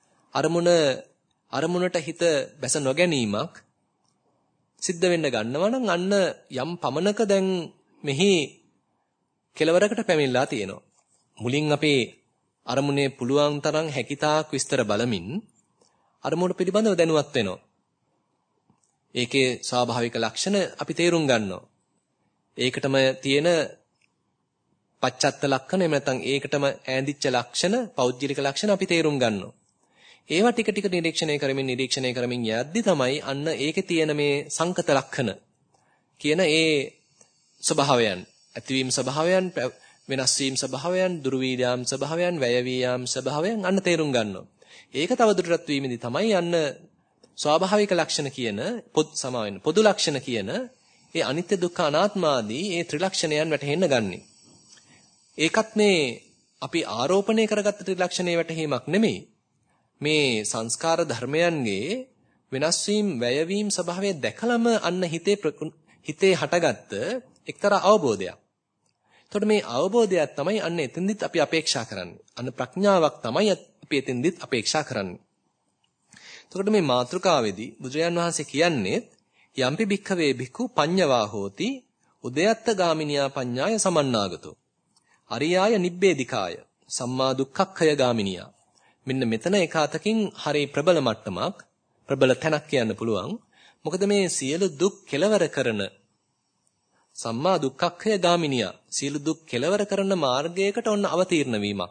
අරමුණට හිත බැස නොගැනීමක් සිද්ධ වෙන්න ගන්නවා නම් අන්න යම් පමණක දැන් මෙහි කෙලවරකට පැමිණලා තියෙනවා. මුලින් අපේ අරමුණේ පුළුවන් තරම් හැකිතාක් විස්තර බලමින් අරමුණ පිළිබඳව දැනුවත් වෙනවා. ඒකේ ස්වාභාවික ලක්ෂණ අපි තේරුම් ගන්නවා. ඒකටම තියෙන පච්චත්ත ලක්ෂණ එහෙම නැත්නම් ඒකටම ඈඳිච්ච ලක්ෂණ, පෞද්ගලික ලක්ෂණ අපි තේරුම් ගන්නවා. ඒවා ටික ටික නිරීක්ෂණය කරමින් යද්දි තමයි අන්න ඒකේ තියෙන මේ සංකත ලක්ෂණ කියන ඒ ස්වභාවයන්, ඇතිවීම ස්වභාවයන්, වෙනස් වීම ස්වභාවයන්, දුරු වීම ස්වභාවයන්, වැය වීම ස්වභාවයන් අන්න තේරුම් ගන්නවා. ඒක තවදුරටත් වීමෙදි තමයි අන්න ස්වාභාවික ලක්ෂණ කියන පොදු ලක්ෂණ කියන ඒ අනිත්‍ය දුක්ඛ අනාත්ම ආදී ඒ ත්‍රිලක්ෂණයන් වැටහෙන්න ගන්නෙ. ඒකත් මේ අපි ආරෝපණය කරගත්ත ත්‍රිලක්ෂණේ වැටහීමක් නෙමෙයි. මේ සංස්කාර ධර්මයන්ගේ වෙනස් වීම, වැය වීම ස්වභාවය දැකලම අන්න හිතේ හටගත්ත එක්තරා අවබෝධයක්. එතකොට මේ අවබෝධයක් තමයි අන්න එතෙන්දිත් අපි අපේක්ෂා කරන්නේ. අන්න ප්‍රඥාවක් තමයි අපි එතෙන්දිත් අපේක්ෂා කරන්නේ. එතකොට මේ මාතෘකාවේදී බුදුරජාන් වහන්සේ කියන්නේ යම්පි භික්ඛවේ භික්ඛු පඤ්ඤවා හෝති උදයත්ත ගාමිනියා පඤ්ඤාය සමන්නාගතෝ අරියාය නිබ්බේධිකාය සම්මා දුක්ඛක්ඛය ගාමිනියා. මෙන්න මෙතන එකාතකින් හරි ප්‍රබල මට්ටමක්, ප්‍රබල තැනක් කියන්න පුළුවන්. මොකද මේ සියලු දුක් කෙලවර කරන සම්මා දුක්ඛක්ඛය ගාමිනියා, සියලු දුක් කෙලවර කරන මාර්ගයකට ඔන්න අවතීර්ණ වීමක්.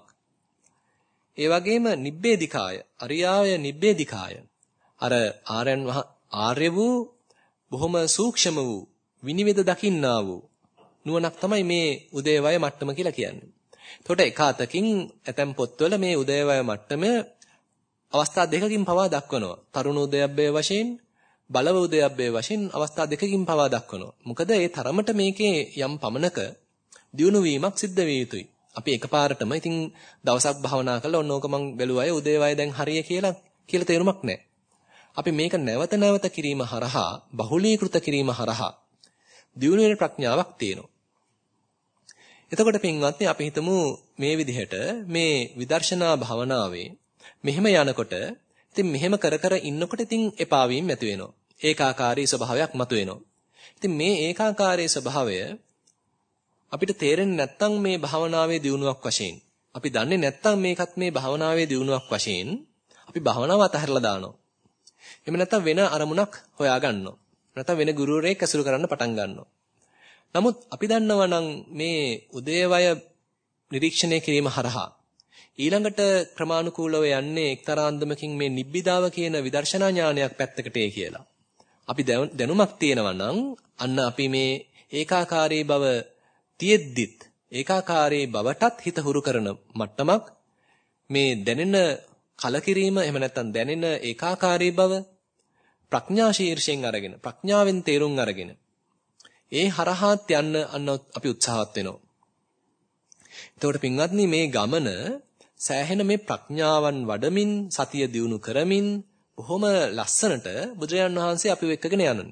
ඒ වගේම නිබ්බේධිකාය, අරියාය නිබ්බේධිකාය. අර ආර්ය වූ බොහොම සූක්ෂම වූ විනිවිද දකින්නා වූ නුවණක් තමයි මේ උදේවය මට්ටම කියලා කියන්නේ. එතකොට එක අතකින් ඇතැම් පොත්වල මේ උදේවය මට්ටම අවස්ථා දෙකකින් පවා දක්වනවා. තරුණ උදයබ්බේ වශයෙන්, බලව උදයබ්බේ වශයෙන් අවස්ථා දෙකකින් පවා දක්වනවා. මොකද ඒ තරමට මේකේ යම් පමණක දියුණු වීමක් සිද්ධ විය යුතුයි. අපි එකපාරටම ඉතින් දවසක් භාවනා කරලා ඔන්න ඕක මං බැලුවාය උදේවය දැන් හරිය කියලා තේරුමක් නැහැ. අපි මේක නැවත නැවත කිරීම හරහා, බහුලීකృత කිරීම හරහා දියුණු වෙන ප්‍රඥාවක් තියෙනවා. එතකොට පින්වත්නි අපි හිතමු මේ විදිහට මේ විදර්ශනා භාවනාවේ මෙහෙම යනකොට ඉතින් මෙහෙම කර ඉන්නකොට ඉතින් එපා වීම ඇති වෙනවා. ඒකාකාරී ස්වභාවයක් මතුවෙනවා. ඉතින් මේ ඒකාකාරී ස්වභාවය අපිට තේරෙන්නේ නැත්නම් මේ භාවනාවේ දියුණුවක් වශයෙන්, අපි දන්නේ නැත්නම් මේකත් මේ භාවනාවේ දියුණුවක් වශයෙන් අපි භාවනාව අතහැරලා දානවා. එහෙම නැත්නම් වෙන අරමුණක් හොයා ගන්නවා. නැත්නම් වෙන ගුරුවරයෙක් ඇසුරු කරන්න පටන් ගන්නවා. නමුත් අපි දන්නවා නම් මේ උදේවය නිරීක්ෂණය කිරීම හරහා ඊළඟට ක්‍රමානුකූලව යන්නේ එක්තරා අන්දමකින් මේ නිබ්බිදාව කියන විදර්ශනා ඥානයක් පැත්තකට කියලා. අපි දැනුමක් තියෙනවා නම් අන්න අපි මේ ඒකාකාරී බව තියෙද්දිත් ඒකාකාරී බවටත් හිත හුරු කරන මට්ටමක් මේ දැනෙන කලකිරීම එහෙම නැත්නම් දැනෙන ඒකාකාරී බව ප්‍රඥා ශීර්ෂයෙන් අරගෙන ප්‍රඥාවෙන් තේරුම් අරගෙන ඒ හරහාත් යන්න අන්න අපි උත්සාහවත් වෙනවා. එතකොට පින්වත්නි මේ ගමන සෑහෙන මේ ප්‍රඥාවන් වඩමින් සතිය දියුණු කරමින් බොහොම ලස්සනට බුදුරජාණන් වහන්සේ අපිව එක්කගෙන යන්නේ.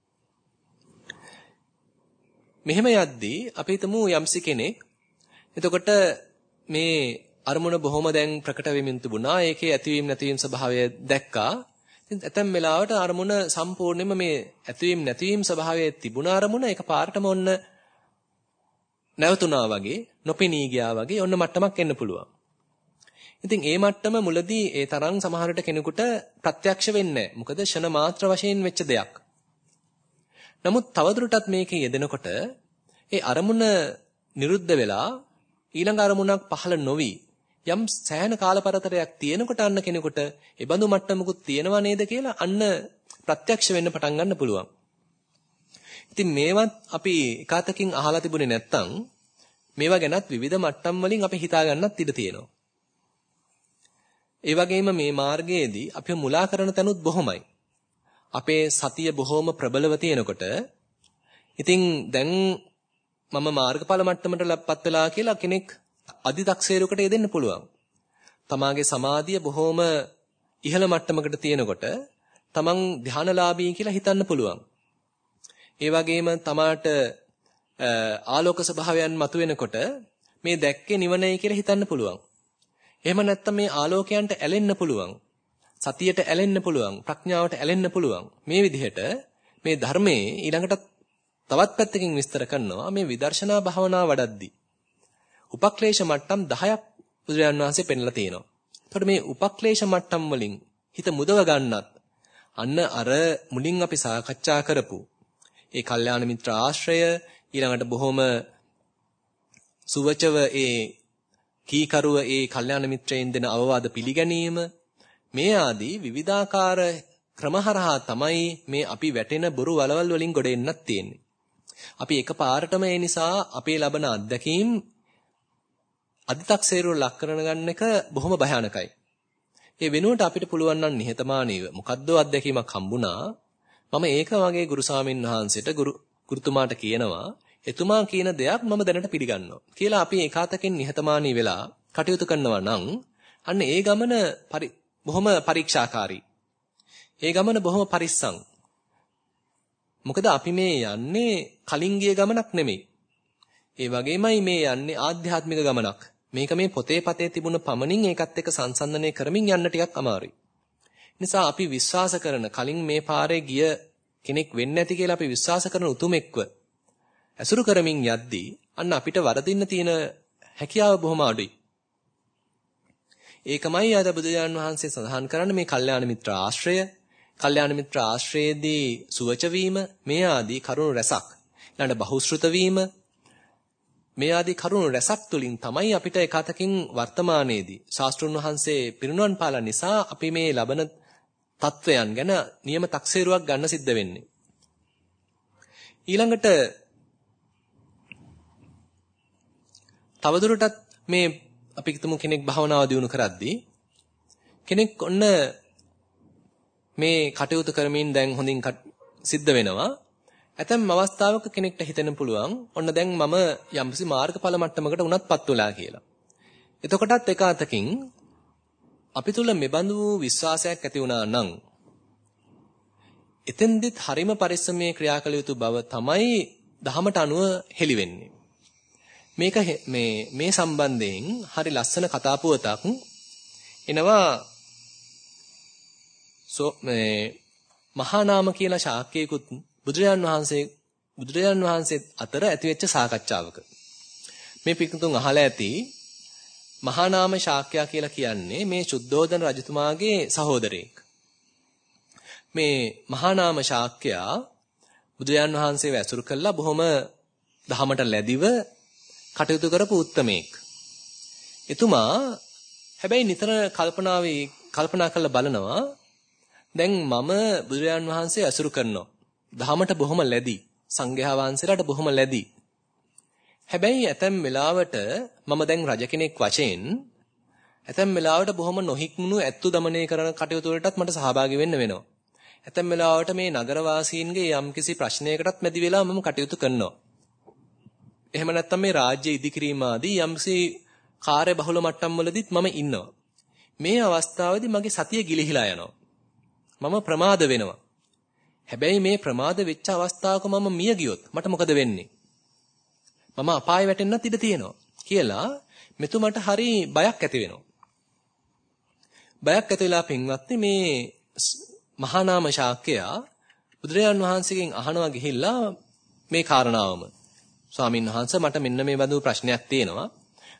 මෙහෙම යද්දී අපි හිතමු යම්සි කෙනෙක් එතකොට මේ අරමුණ බොහොම දැන් ප්‍රකට වෙමින් තිබුණා. ඒකේ ඇතිවීම නැතිවීම ස්වභාවය දැක්කා. ඉතින් ඇතැම් වෙලාවට අරමුණ සම්පූර්ණයෙන්ම මේ ඇතිවීම නැතිවීම ස්වභාවයේ තිබුණ අරමුණ එකපාරටම ඔන්න නැවතුණා වගේ, නොපෙනී ගියා වගේ ඔන්න මට්ටමක් එන්න පුළුවන්. ඉතින් ඒ මට්ටම මුලදී ඒ තරම් සමහරට කෙනෙකුට ප්‍රත්‍යක්ෂ වෙන්නේ නැහැ. මොකද ෂණ මාත්‍ර වශයෙන් වෙච්ච දෙයක්. නමුත් තවදුරටත් මේකේ යෙදෙනකොට ඒ අරමුණ නිරුද්ධ වෙලා ඊළඟ අරමුණක් පහළ නොවි යම් සෑහෙන කාලපරතරයක් තියෙනකොට අන්න කෙනෙකුට ඒ බඳු මට්ටමකුත් තියෙනවා නේද කියලා අන්න ප්‍රත්‍යක්ෂ වෙන්න පටන් ගන්න පුළුවන්. ඉතින් මේවත් අපි එකතකින් අහලා තිබුණේ නැත්තම් මේවා ගැනත් විවිධ මට්ටම් වලින් අපි හිතා ගන්නත් ඉඩ තියෙනවා. ඒ වගේම මේ මාර්ගයේදී අපි මුලා කරන තැනුත් බොහොමයි. අපේ සතිය බොහොම ප්‍රබලව තියෙනකොට ඉතින් දැන් මම මාර්ගඵල මට්ටමටපත් වෙලා කියලා කෙනෙක් අදි탁සේරුකට යෙදෙන්න පුළුවන්. තමාගේ සමාධිය බොහොම ඉහළ මට්ටමකට තියෙනකොට තමන් ධානලාභී කියලා හිතන්න පුළුවන්. ඒ වගේම තමාට ආලෝක ස්වභාවයන් මතුවෙනකොට මේ දැක්කේ නිවනයි කියලා හිතන්න පුළුවන්. එහෙම නැත්නම් මේ ආලෝකයන්ට ඇලෙන්න පුළුවන්. සතියට ඇලෙන්න පුළුවන්. ප්‍රඥාවට ඇලෙන්න පුළුවන්. මේ විදිහට මේ ධර්මයේ ඊළඟට තවත් පැත්තකින් විස්තර කරනවා මේ විදර්ශනා භාවනාව වඩද්දී. උපක්ලේශ මට්ටම් 10ක් බුදුරජාණන් වහන්සේ පෙන්ලා තියෙනවා. එතකොට මේ උපක්ලේශ මට්ටම් වලින් හිත මුදව ගන්නත් අන්න අර මුලින් අපි සාකච්ඡා කරපු ඒ කල්යාණ මිත්‍ර ආශ්‍රය ඊළඟට බොහොම සුවචව ඒ කීකරුව ඒ කල්යාණ මිත්‍රයන් දෙන අවවාද පිළිගැනීම මේ ආදී විවිධාකාර ක්‍රමහරහා තමයි මේ අපි වැටෙන බොරු වලවල් වලින් ගොඩ එන්නත් තියෙන්නේ. අපි එකපාරටම ඒ නිසා අපේ ලබන අත්දැකීම් අදි탁සේරුව ලක් කරන ගන්න එක බොහොම භයානකයි. ඒ වෙනුවට අපිට පුළුවන් නම් නිහතමානීව මොකද්ද අත්දැකීමක් හම්බුණා මම ඒක මගේ ගුරු ස්වාමීන් වහන්සේට ගුරුතුමාට කියනවා එතුමා කියන දෙයක් මම දැනට පිළිගන්නවා කියලා අපි ඒකාතකින් නිහතමානී වෙලා කටයුතු කරනවා නම් අන්න ඒ ගමන බොහොම පරීක්ෂාකාරී. ඒ ගමන බොහොම පරිස්සම්. මොකද අපි මේ යන්නේ කලින් ගිය ගමනක් නෙමෙයි. ඒ වගේමයි මේ යන්නේ ආධ්‍යාත්මික ගමනක්. මේක මේ පොතේ පතේ තිබුණ පමණින් ඒකත් එක්ක සංසන්දනය කරමින් යන්න ටිකක් අමාරුයි. නිසා අපි විශ්වාස කරන කලින් මේ පාරේ ගිය කෙනෙක් වෙන්නේ නැති කියලා අපි විශ්වාස කරන උතුමෙක්ව ඇසුරු කරමින් යද්දී අන්න අපිට වරදින්න තියෙන හැකියාව බොහොම අඩුයි. ඒකමයි අද බුදුරජාණන් වහන්සේ සඳහන් කරන්නේ මේ කල්යාණ මිත්‍ර ආශ්‍රය. කල්යාණ මිත්‍ර ආශ්‍රයේදී සුවච වීම මේ ආදී කරුණු රැසක්. ඊළඟ බහුශෘත වීම මේ ආදී කරුණු රැසක් තුලින් තමයි අපිට එකතකින් වර්තමානයේදී ශාස්ත්‍රුන් වහන්සේ පිරිනුවන් පාලා නිසා අපි මේ ලබන තත්වයන් ගැන නියම තක්සේරුවක් ගන්න සිද්ධ වෙන්නේ. ඊළඟට තවදුරටත් මේ අපි හිතමු කෙනෙක් භාවනාව දියුණු කරද්දී කෙනෙක් ඔන්න මේ කටයුතු කරමින් දැන් හොඳින් සිද්ධ වෙනවා. ඇතැම් අවස්ථාවක කෙනෙක්ට හිතෙන්න පුළුවන් ඔන්න දැන් මම යම්කිසි මාර්ගඵල මට්ටමකට උනත්පත් වෙලා කියලා. එතකොටත් එක අතකින් අපි තුල මෙබඳු විශ්වාසයක් ඇති වුණා නම් එතෙන්දිත් හරිම පරිස්සමේ ක්‍රියා කළ යුතු බව තමයි දහමට අනුව හෙළි වෙන්නේ. මේක මේ සම්බන්ධයෙන් හරි ලස්සන කතා පුවතක් එනවා මහා නාම කියලා ශාක්‍යයකුත් බුදුරජාන් වහන්සේ අතර ඇතිවෙච්ච සාකච්ඡාවක මේ පිටුතුන් අහලා ඇති මහා නාම ශාක්‍යයා කියලා කියන්නේ මේ සුද්ධෝදන රජතුමාගේ සහෝදරයෙක්. මේ මහා නාම ශාක්‍යයා බුදුරජාන් වහන්සේව ඇසුරු කළා බොහොම දහමට ලැබිව කටයුතු කරපු උත්තමයෙක්. එතුමා හැබැයි නිතර කල්පනා කරලා බලනවා දැන් මම බුදුරජාන් වහන්සේ ඇසුරු කරනවා. දහමට බොහොම ලැබි. සංඝයා වහන්සේලාට බොහොම ලැබි. හැබැයි ඇතැම් වෙලාවට මම දැන් රජ කෙනෙක් වශයෙන් ඇතැම් වෙලාවට බොහොම නොහික්මුණු ඇත්තු দমনය කරන කටයුතු වලටත් මට සහභාගී වෙන්න වෙනවා. ඇතැම් වෙලාවට මේ නගර වාසීන්ගේ යම්කිසි ප්‍රශ්නයකටත් මැදි වෙලා මම කටයුතු කරනවා. එහෙම නැත්නම් මේ රාජ්‍ය ඉදිකිරීම ආදී යම්කිසි කාර්ය බහුල මට්ටම් වලදීත් මම ඉන්නවා. මේ අවස්ථාවේදී මගේ සතිය ගිලිහිලා යනවා. මම ප්‍රමාද වෙනවා. හැබැයි මේ ප්‍රමාද වෙච්ච අවස්ථාවක මම මිය ගියොත් මට මොකද වෙන්නේ? මම අපාය වැටෙන්නත් ඉඩ තියෙනවා කියලා මෙතුමට හරි බයක් ඇති වෙනවා. බයක් ඇති වෙලා පින්වත්නි මේ මහා නාම ශාක්‍යයා බුදුරජාන් වහන්සේගෙන් අහනවා ගිහිල්ලා මේ කාරණාවම ස්වාමීන් වහන්සේ මට මෙන්න මේ බඳු ප්‍රශ්නයක් තියෙනවා.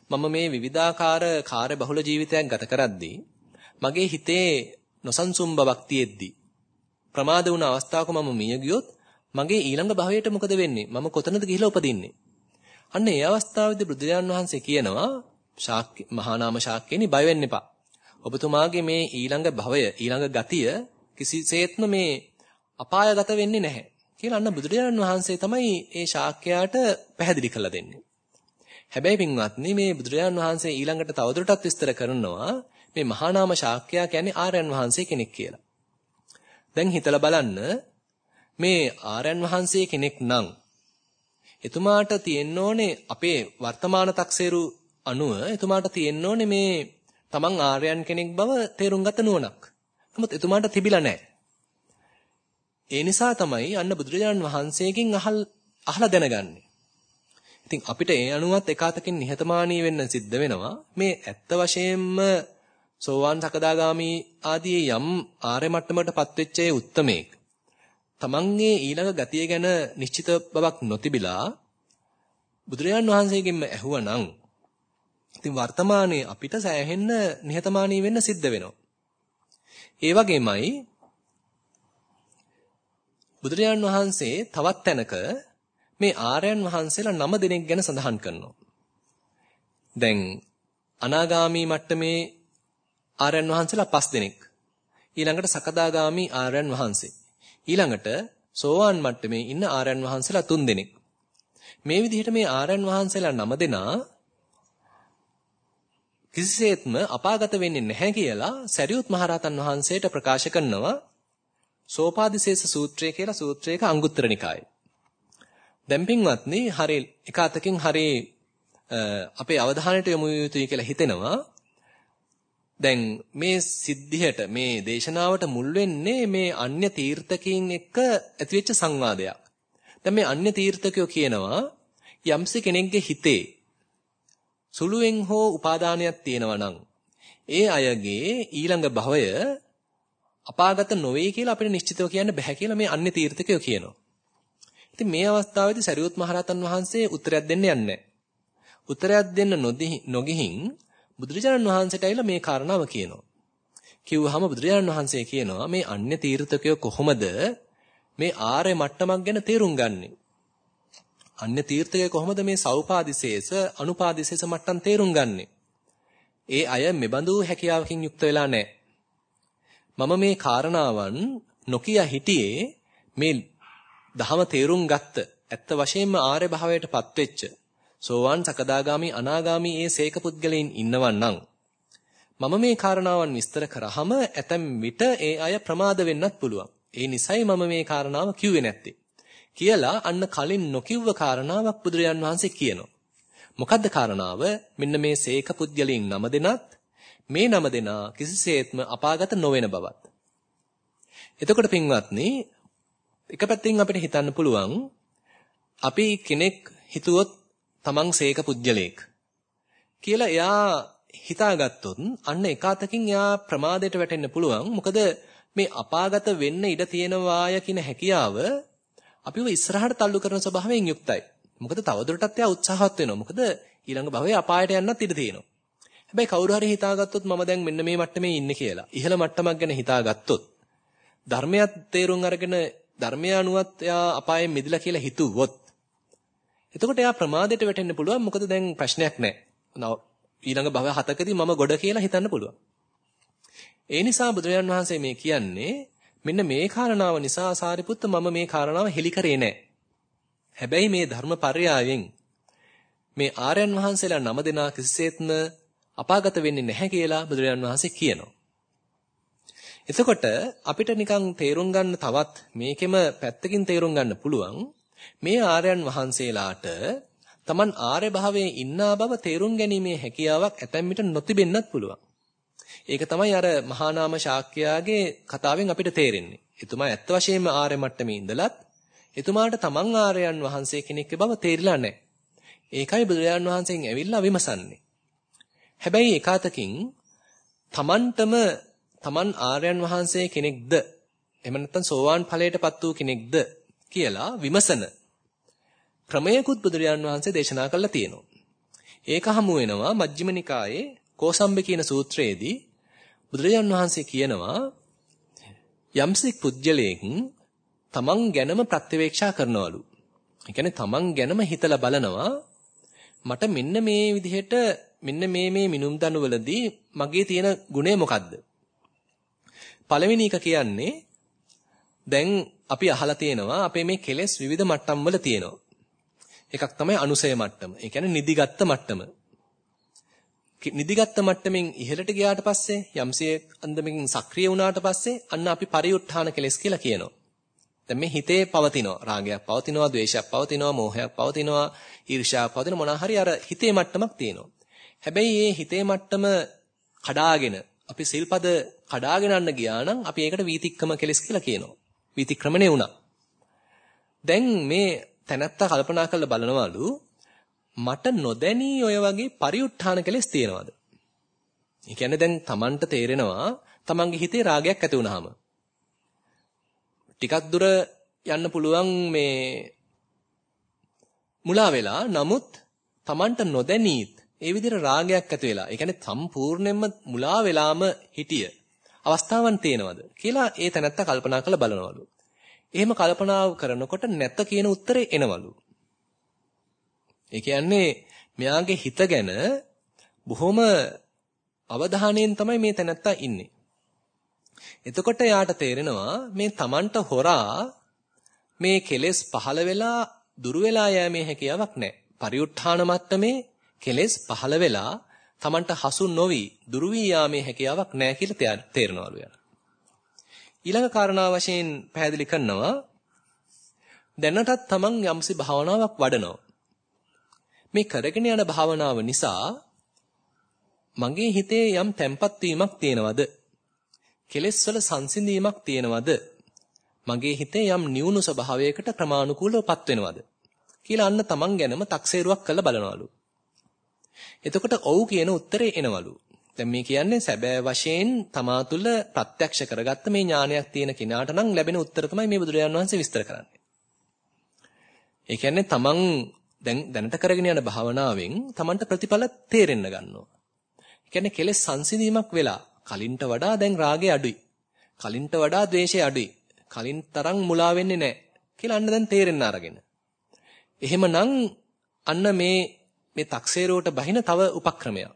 මම මේ විවිධාකාර කාර්යබහුල ජීවිතයක් ගත කරද්දී මගේ හිතේ නොසන්සුන් බවක් තියෙද්දි ප්‍රමාද වුණ අවස්ථාවක මම මිය ගියොත් මගේ ඊළඟ භවයට මොකද වෙන්නේ? මම කොතනද ගිහිලා උපදින්නේ? අන්න ඒ අවස්ථාවේදී බුදුරජාණන් වහන්සේ කියනවා මහා නාම ශාක්‍යයනි බය වෙන්න එපා. ඔබතුමාගේ මේ ඊළඟ භවය ඊළඟ ගතිය කිසිසේත්ම මේ අපායගත වෙන්නේ නැහැ කියලා අන්න බුදුරජාණන් වහන්සේ තමයි ඒ ශාක්‍යයාට පැහැදිලි කරලා දෙන්නේ. හැබැයි පින්වත්නි මේ බුදුරජාණන් වහන්සේ ඊළඟට තවදුරටත් විස්තර කරනවා මේ මහා නාම ශාක්‍යයා කියන්නේ ආර්යයන් වහන්සේ කෙනෙක් කියලා. දැන් හිතලා බලන්න මේ ආර්යයන් වහන්සේ කෙනෙක් නම් එතුමාට තියෙන්න ඕනේ අපේ වර්තමාන තක්සේරු අනුව එතුමාට තියෙන්න ඕනේ මේ තමන් ආර්යයන් කෙනෙක් බව තේරුම් ගත නුවණක්. නමුත් එතුමාට තිබිලා නැහැ. ඒ නිසා තමයි අන්න බුදුරජාණන් වහන්සේගෙන් අහලා දැනගන්නේ. ඉතින් අපිට ඒ අනුවත් එකාතකින් නිහතමානී වෙන්න සිද්ධ වෙනවා. මේ ඇත්ත වශයෙන්ම සෝවාන් සකදාගාමි ආදී යම් ආර්ය මට්ටමකටපත් වෙච්ච ඒ උත්තමයෙක් තමන්ගේ ඊළඟ ගතිය ගැන නිශ්චිත බවක් නොතිබිලා බුදුරජාණන් වහන්සේගෙන්ම ඇහුවනම් ඉතින් වර්තමානයේ අපිට සෑහෙන්න නිහතමානී වෙන්න සිද්ධ වෙනවා. ඒ වගේමයි බුදුරජාණන් වහන්සේ තවත් තැනක මේ ආර්යයන් වහන්සේලා 9 දෙනෙක් ගැන සඳහන් කරනවා. දැන් අනාගාමී මට්ටමේ ආර්යයන් වහන්සේලා 5 දෙනෙක්. ඊළඟට සකදාගාමි ආර්යයන් වහන්සේ. ඊළඟට සෝවාන් මට්ටමේ ඉන්න ආර්යයන් වහන්සේලා 3 දෙනෙක්. මේ විදිහට මේ ආර්යයන් වහන්සේලා 9 දෙනා කිසිසේත්ම අපාගත වෙන්නේ නැහැ කියලා සරියුත් මහරහතන් වහන්සේට ප්‍රකාශ කරනවා සෝපාදිශේෂ සූත්‍රය කියලා සූත්‍රයක අංගුත්තර නිකායේ. දැන් පින්වත්නි හරි එක අතකින් හරි අපේ අවධානයට යොමු යුතුයි කියලා හිතෙනවා. දැන් මේ සිද්ධියට මේ දේශනාවට මුල් වෙන්නේ මේ අන්‍ය තීර්ථකයන් එක්ක ඇතිවෙච්ච සංවාදයක්. දැන් මේ අන්‍ය තීර්ථකයෝ කියනවා යම්සි කෙනෙක්ගේ හිතේ සුළුෙන් හෝ උපාදානයක් තියෙනවා නම් ඒ අයගේ ඊළඟ භවය අපාගත නොවේ කියලා අපිට නිශ්චිතව කියන්න බෑ කියලා මේ අන්‍ය තීර්ථකයෝ කියනවා. ඉතින් මේ අවස්ථාවේදී සරියුත් මහරහතන් වහන්සේ උත්තරයක් දෙන්න යන්නේ නැහැ. උත්තරයක් දෙන්න නොගිහින් බුදුරජාණන් වහන්සේට ඇවිල්ලා මේ කාරණාව කියනවා. කිව්වහම බුදුරජාණන් වහන්සේ කියනවා මේ අන්‍ය තීර්ථකයෝ කොහොමද මේ ආර්ය මට්ටමක් ගැන තේරුම් ගන්නෙ? අන්‍ය තීර්ථකයෝ කොහොමද මේ සෞපාදිශේෂ අනුපාදිශේෂ මට්ටම් තේරුම් ගන්නෙ? ඒ අය මෙබඳු හැකියාවකින් යුක්ත වෙලා නැහැ. මම මේ කාරණාවන් නොකිය හිටියේ මේ දහම තේරුම් ගත්ත ඇත්ත වශයෙන්ම ආර්ය භාවයටපත් වෙච්ච සෝවාන් සකදාගාමි අනාගාමි ඒ සේක පුද්ගලයන් ඉන්නවන්නම් මම මේ කාරණාවන් විස්තර කරාම ඇතැම් විට ඒ අය ප්‍රමාද වෙන්නත් පුළුවන්. ඒ නිසයි මම මේ කාරණාව කිව්වේ නැත්තේ කියලා අන්න කලින් නොකිව්ව කාරණාවක් බුදුරජාන් වහන්සේ කියනවා. මොකද්ද කාරණාව? මෙන්න මේ සේක පුද්ගලයන් 9 දෙනාත් මේ 9 දෙනා කිසිසේත්ම අපාගත නොවන බවත්. එතකොට පින්වත්නි එක පැත්තකින් අපිට හිතන්න පුළුවන් අපි කෙනෙක් හිතුවොත් තමන් සේක පුජ්‍යලේක් කියලා එයා හිතාගත්තොත් අන්න එක අතකින් එයා ප්‍රමාදයට වැටෙන්න පුළුවන්. මොකද මේ අපාගත වෙන්න ඉඩ තියෙනවාය කියන හැකියාව අපිව ඉස්සරහට තල්ලු කරන ස්වභාවයෙන් යුක්තයි. මොකද තවදුරටත් එයා උත්සාහවත් වෙනවා. මොකද ඊළඟ භවයේ අපායට යන්නත් ඉඩ තියෙනවා. හැබැයි කවුරු හරි හිතාගත්තොත් මම දැන් මෙන්න මේ මට්ටමේ ඉන්නේ කියලා. ඉහළ මට්ටමක් ගැන හිතාගත්තොත් ධර්මයක් තේරුම් අරගෙන ධර්මය අනුවත් එයා අපායෙන් මිදලා කියලා හිතුවොත් එතකොට එයා ප්‍රමාදයට වැටෙන්න පුළුවන්. මොකද දැන් ප්‍රශ්නයක් නැහැ. ඊළඟ භව 7කදී මම ගොඩ කියලා හිතන්න පුළුවන්. ඒ නිසා බුදුරජාන් වහන්සේ මේ කියන්නේ මෙන්න මේ කාරණාව නිසා සාරිපුත්ත මම මේ කාරණාව හෙලි කරේ නැහැ. හැබැයි මේ ධර්ම පරයයන් මේ ආර්යයන් වහන්සේලා 9 දෙනා කිසිසේත්ම අපාගත වෙන්නේ නැහැ කියලා බුදුරජාන් වහන්සේ කියනවා. එතකොට අපිට නිකන් තේරුම් ගන්න තවත් මේකෙම පැත්තකින් තේරුම් ගන්න පුළුවන් මේ ආර්යයන් වහන්සේලාට Taman ආර්ය භාවයේ ඉන්නා බව තේරුම් ගැනීමේ හැකියාවක් ඇතැම් විට නොතිබෙන්නත් පුළුවන්. ඒක තමයි අර මහා නාම ශාක්‍යයාගේ කතාවෙන් අපිට තේරෙන්නේ. එතුමා ඇත්ත වශයෙන්ම ආර්ය මට්ටමේ ඉඳලත් එතුමාට Taman ආර්යයන් වහන්සේ කෙනෙක් බව තේරිලා නැහැ. ඒකයි බුදුරජාණන් වහන්සේගෙන් ඇවිල්ලා විමසන්නේ. හැබැයි එකාතකින් Taman ආර්යයන් වහන්සේ කෙනෙක්ද එහෙම නැත්නම් සෝවාන් ඵලයටපත් වූ කෙනෙක්ද කියලා විමසන ක්‍රමයකුත් බුදුරජාණන් වහන්සේ දේශනා කළා තියෙනවා. ඒක හමු වෙනවා මජ්ක්‍ධිම නිකායේ කෝසම්බ කියන සූත්‍රයේදී බුදුරජාණන් වහන්සේ කියනවා යම්සික් පුජ්‍යලයෙන් තමන් ගැනම ප්‍රත්‍යවේක්ෂා කරනවලු. ඒ කියන්නේ තමන් ගැනම හිතලා බලනවා මට මෙන්න මේ විදිහට මෙන්න මේ මිනුම් දණු වලදී මගේ තියෙන ගුණය මොකද්ද? පළවෙනි එක කියන්නේ දැන් අපි අහලා තියෙනවා අපේ මේ කෙලෙස් විවිධ මට්ටම් වල තියෙනවා. එකක් තමයි අනුසය මට්ටම. ඒ කියන්නේ නිදිගත් මට්ටම. නිදිගත් මට්ටමින් ඉහළට ගියාට පස්සේ යම්සේ අන්දමකින් සක්‍රිය වුණාට පස්සේ අන්න අපි පරිඋත්ථාන කෙලෙස් කියලා කියනවා. දැන් මේ හිතේ පවතිනවා රාගයක් පවතිනවා, ද්වේෂයක් පවතිනවා, මෝහයක් පවතිනවා, ඊර්ෂ්‍යාවක් පවතිනවා මොනවා හරි අර හිතේ මට්ටමක් තියෙනවා. හැබැයි මේ හිතේ මට්ටම කඩාගෙන අපි සිල්පද කඩාගෙන යන්න ගියා නම් අපි ඒකට වීතික්‍රම කෙලෙස් කියලා කියනවා. වීතික්‍රමණේ වුණා. දැන් මේ තැනත්තා කල්පනා කරලා බලනවලු මට නොදැනී ඔය වගේ පරිඋත්ථාන කෙලෙස් තියෙනවද? ඒ කියන්නේ දැන් Tamanට තේරෙනවා Tamanගේ හිතේ රාගයක් ඇති වුනහම ටිකක් දුර යන්න පුළුවන් මේ මුලා වෙලා නමුත් Tamanට නොදැනීත් ඒ විදිහට රාගයක් ඇති වෙලා ඒ කියන්නේ සම්පූර්ණයෙන්ම මුලා වෙලාම හිටිය අවස්ථාවන් තියෙනවද කියලා ඒ තැනත්තා කල්පනා කරලා බලනවලු. එහෙම කල්පනා කරනකොට නැත කියන උත්තරේ එනවලු. ඒ කියන්නේ මෙයාගේ හිත ගැන බොහොම අවධානයෙන් තමයි මේ තැනත්තා ඉන්නේ. එතකොට යාට තේරෙනවා මේ Tamanට හොරා මේ කෙලෙස් පහළ වෙලා දුරු වෙලා යෑමේ හැකියාවක් නැහැ. පරිඋත්ථාන මට්ටමේ කෙලෙස් පහළ වෙලා Tamanට හසු නොවි දුරු වී යාමේ හැකියාවක් නැහැ කියලා තේරෙනවලු යාට. ඊළඟ කාරණාව වශයෙන් පැහැදිලි කරනවා දැනටත් Taman යම්සි භාවනාවක් වඩනවා. මේ කරගෙන යන භාවනාව නිසා මගේ හිතේ යම් තැම්පත් වීමක් තියෙනවද? කෙලෙස් වල සංසිඳීමක් තියෙනවද? මගේ හිතේ යම් නියුණු ස්වභාවයකට ක්‍රමානුකූලවපත් වෙනවද? කියලා අන්න Taman ගැනම තක්සේරුවක් කරලා බලනවලු. එතකොට ඔව් කියන උත්තරේ එනවලු. දැන් මේ කියන්නේ සැබෑ වශයෙන් තමා තුළ ප්‍රත්‍යක්ෂ කරගත්ත මේ ඥානයක් තියෙන කෙනාට නම් ලැබෙන උත්තර තමයි මේ බුදුරජාණන් වහන්සේ විස්තර කරන්නේ. ඒ කියන්නේ තමන් දැනට කරගෙන යන භාවනාවෙන් තමන්ට ප්‍රතිඵල තේරෙන්න ගන්නවා. ඒ කියන්නේ කෙලෙස් සංසිඳීමක් වෙලා කලින්ට වඩා දැන් රාගය අඩුයි. කලින්ට වඩා ද්වේෂය අඩුයි. කලින් තරම් මුලා වෙන්නේ නැහැ කියලා අන්න දැන් තේරෙන්න අරගෙන. එහෙමනම් අන්න මේ තක්සේරුවට බහින තව උපක්‍රමයක්.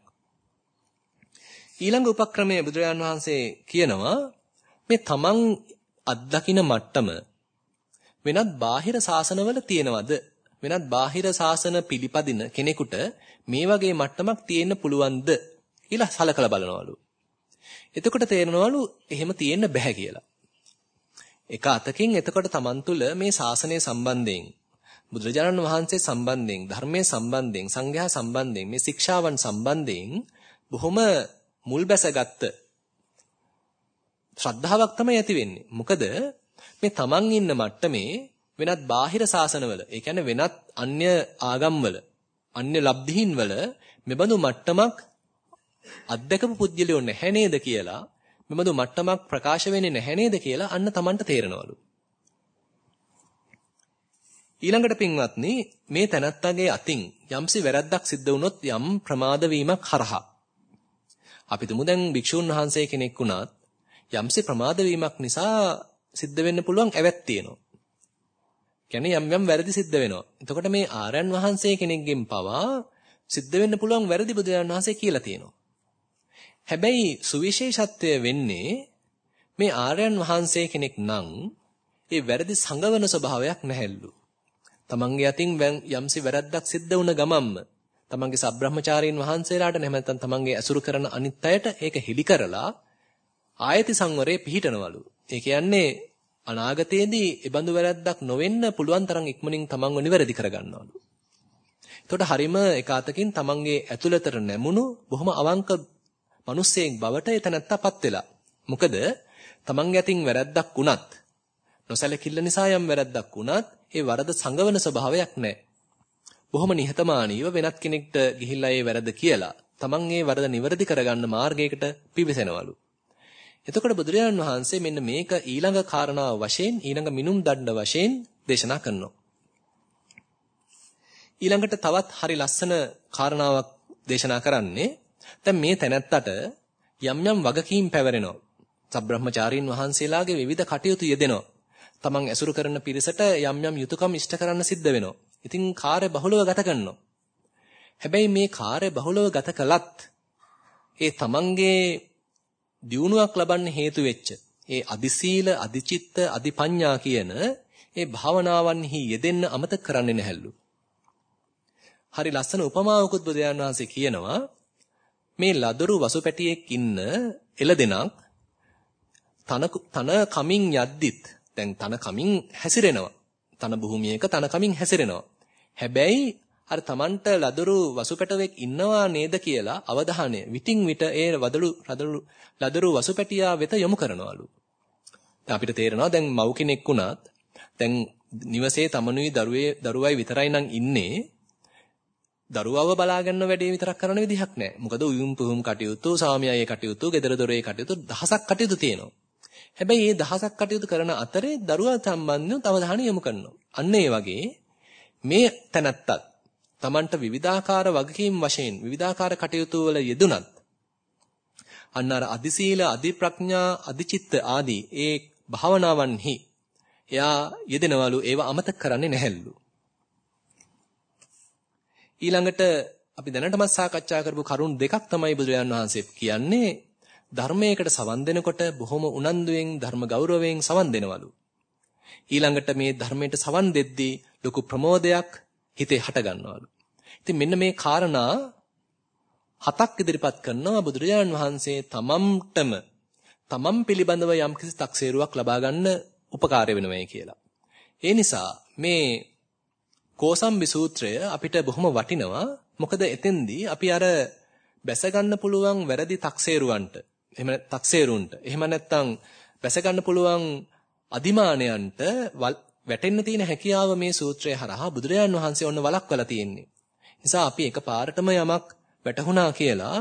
ඊළඟ උපක්‍රමයේ බුදුරජාණන් වහන්සේ කියනවා මේ තමන් අත්දකින මට්ටම වෙනත් බාහිර ශාසනවල තියෙනවද? වෙනත් බාහිර ශාසන පිළිපදින කෙනෙකුට මේ වගේ මට්ටමක් තියෙන්න පුළුවන්ද කියලා සලකලා බලනවලු. එතකොට තේරෙනවලු එහෙම තියෙන්න බෑ කියලා. එක අතකින් එතකොට තමන් තුළ මේ ශාසනය සම්බන්ධයෙන් බුදුරජාණන් වහන්සේ සම්බන්ධයෙන් ධර්මයේ සම්බන්ධයෙන් සංඝයා සම්බන්ධයෙන් මේ ශික්ෂාවන් සම්බන්ධයෙන් බොහොම මුල් බැසගත්ත ශ්‍රද්ධාවක් තමයි ඇති වෙන්නේ. මොකද මේ තමන් ඉන්න මට්ටමේ වෙනත් බාහිර ශාසනවල, ඒ කියන්නේ වෙනත් අන්‍ය ආගම්වල, අන්‍ය ලබ්ධීන්වල මෙබඳු මට්ටමක් අත්දකපු පුජ්‍යලියෝ නැහැ නේද කියලා, මෙබඳු මට්ටමක් ප්‍රකාශ වෙන්නේ නැහැ නේද කියලා අන්න තමන්ට තේරෙනවලු. ඊළඟට පින්වත්නි මේ තනත්තගේ අතින් යම්සි වැරද්දක් සිද්ධ වුණොත් යම් ප්‍රමාද වීමක් හරහා අපි තුමු දැන් භික්ෂුන් වහන්සේ කෙනෙක් වුණත් යම්සි ප්‍රමාද වීමක් නිසා සිද්ධ වෙන්න පුළුවන් ඇවැත් තියෙනවා. කියන්නේ යම් වැරදි සිද්ධ වෙනවා. එතකොට මේ ආර්යයන් වහන්සේ කෙනෙක්ගෙන් පවා සිද්ධ වෙන්න පුළුවන් වැරදි බුදුරජාණන් වහන්සේ කියලා තියෙනවා. හැබැයි සුවිශේෂත්වය වෙන්නේ මේ ආර්යයන් වහන්සේ කෙනෙක් නම් ඒ වැරදි සංගවන ස්වභාවයක් නැහැලු. තමන්ගේ අතින් යම්සි වැරද්දක් සිද්ධ වුණ ගමම්ම තමන්ගේ සබ්‍රහ්මචාරීන් වහන්සේලාට නැත්නම් තමන්ගේ ඇසුරු කරන අනිත් අයට ඒක හිලි කරලා ආයති සංවරේ පිහිටනවලු. ඒ කියන්නේ අනාගතයේදී ඒ බඳු වැරද්දක් නොවෙන්න පුළුවන් තරම් ඉක්මනින් තමන්ව නිවැරදි කරගන්නවලු. එතකොට හරීම එකාතකින් තමන්ගේ ඇතුළතට නැමුණු බොහොම අවංක මිනිස්සෙක් බවට එතනත්තපත් වෙලා. මොකද තමන්ගේ අතින් වැරද්දක් වුණත් නොසැලකිල්ල නිසා යම් වැරද්දක් වුණත් ඒ වරද සංගවන ස්වභාවයක් නැහැ. බොහොම නිහතමානීව වෙනත් කෙනෙක්ට ගිහිල්ලා ඒ වැරද්ද කියලා තමන් ඒ වරද නිවැරදි කරගන්න මාර්ගයකට පිවිසෙනවලු. එතකොට බුදුරජාණන් වහන්සේ මෙන්න මේක ඊළඟ කාරණාව වශයෙන් ඊළඟ මිනුම් දණ්ඩ වශයෙන් දේශනා කරනවා. ඊළඟට තවත් හරි ලස්සන කාරණාවක් දේශනා කරන්නේ දැන් මේ තැනැත්තට යම් යම් වගකීම් පැවරෙනවා. සබ්‍රහ්මචාරීන් වහන්සේලාගේ විවිධ කටයුතු යෙදෙනවා. තමන් ඇසුරු කරන පිරිසට යම් යම් යුතුයකම් ඉෂ්ට කරන්න සිද්ධ වෙනවා. ඉතින් කාර්ය බහුලව ගත කරනවා. හැබැයි මේ කාර්ය බහුලව ගත කළත් ඒ තමන්ගේ දියුණුවක් ලබන්න හේතු වෙච්ච ඒ අදිසීල, අදිචිත්ත, අදිපඤ්ඤා කියන ඒ භාවනාවන්හි යෙදෙන්න අමතක කරන්නේ නැහැලු. හරි ලස්සන උපමාවකුත් බුදුරජාණන් වහන්සේ කියනවා මේ ලදරු වසුපැටියෙක් ඉන්න එළදෙනක් තන කමින් යද්දිත් දැන් තන කමින් හැසිරෙනවා. තන භූමියක තන කමින් හැසිරෙනවා. හැබැයි අර Tamanට ලදරු වසුපැටවෙක් ඉන්නවා නේද කියලා අවධානය විටින් විට ඒ ලදරු වසුපැටියා වෙත යොමු කරනවලු. දැන් අපිට තේරෙනවා දැන් මව් කෙනෙක් වුණත් දැන් නිවසේ තමනුයි දරුවයි විතරයි නම් ඉන්නේ. දරුවව බලා ගන්න වැඩේ විතරක් කරන විදිහක් නැහැ. මොකද උයුම් පුහුම් කටයුතු, සාමියායේ කටයුතු, ගෙදර දොරේ කටයුතු දහසක් කටයුතු තියෙනවා. හැබැයි මේ දහසක් කටයුතු කරන අතරේ දරුවා සම්බන්ධව අවධානය යොමු කරනවා. අන්න ඒ වගේ මේ තැනත්තත් Tamanට විවිධාකාර වගකීම් වශයෙන් විවිධාකාර කටයුතු වල යෙදුනත් අන්න අර අදිසීල, අදිප්‍රඥා, අදිචිත්ත ආදී ඒ භාවනාවන්හි එයා යෙදෙනවලු. ඒව අමතක කරන්නේ නැහැලු. ඊළඟට අපි දැනටමත් සාකච්ඡා කරපු කරුණු දෙකක් තමයි බුදුරජාන් වහන්සේ කියන්නේ. ධර්මයකට සවන් දෙනකොට බොහොම උනන්දුවෙන් ධර්ම ගෞරවයෙන් සවන් දෙනවලු. ඊළඟට මේ ධර්මයට සවන් දෙද්දී ලොකු ප්‍රමෝදයක් හිතේ හට ගන්නවලු. ඉතින් මෙන්න මේ කාරණා හතක් ඉදිරිපත් කරනවා බුදුරජාණන් වහන්සේ තමන් පිළිබඳව යම්කිසි තක්සේරුවක් ලබා ගන්න උපකාරය වෙනවයි කියලා. ඒ නිසා මේ කෝසම්බි සූත්‍රය අපිට බොහොම වටිනවා. මොකද එතෙන්දී අපි අර බැස ගන්න පුළුවන් වැරදි තක්සේරුන්ට එහෙම නැත්නම් බැස ගන්න පුළුවන් අදිමානයන්ට වැටෙන්න තියෙන හැකියාව මේ සූත්‍රය හරහා බුදුරජාණන් වහන්සේ ඔන්න වළක්වලා තියෙන්නේ. නිසා අපි එකපාරටම යමක් වැටහුණා කියලා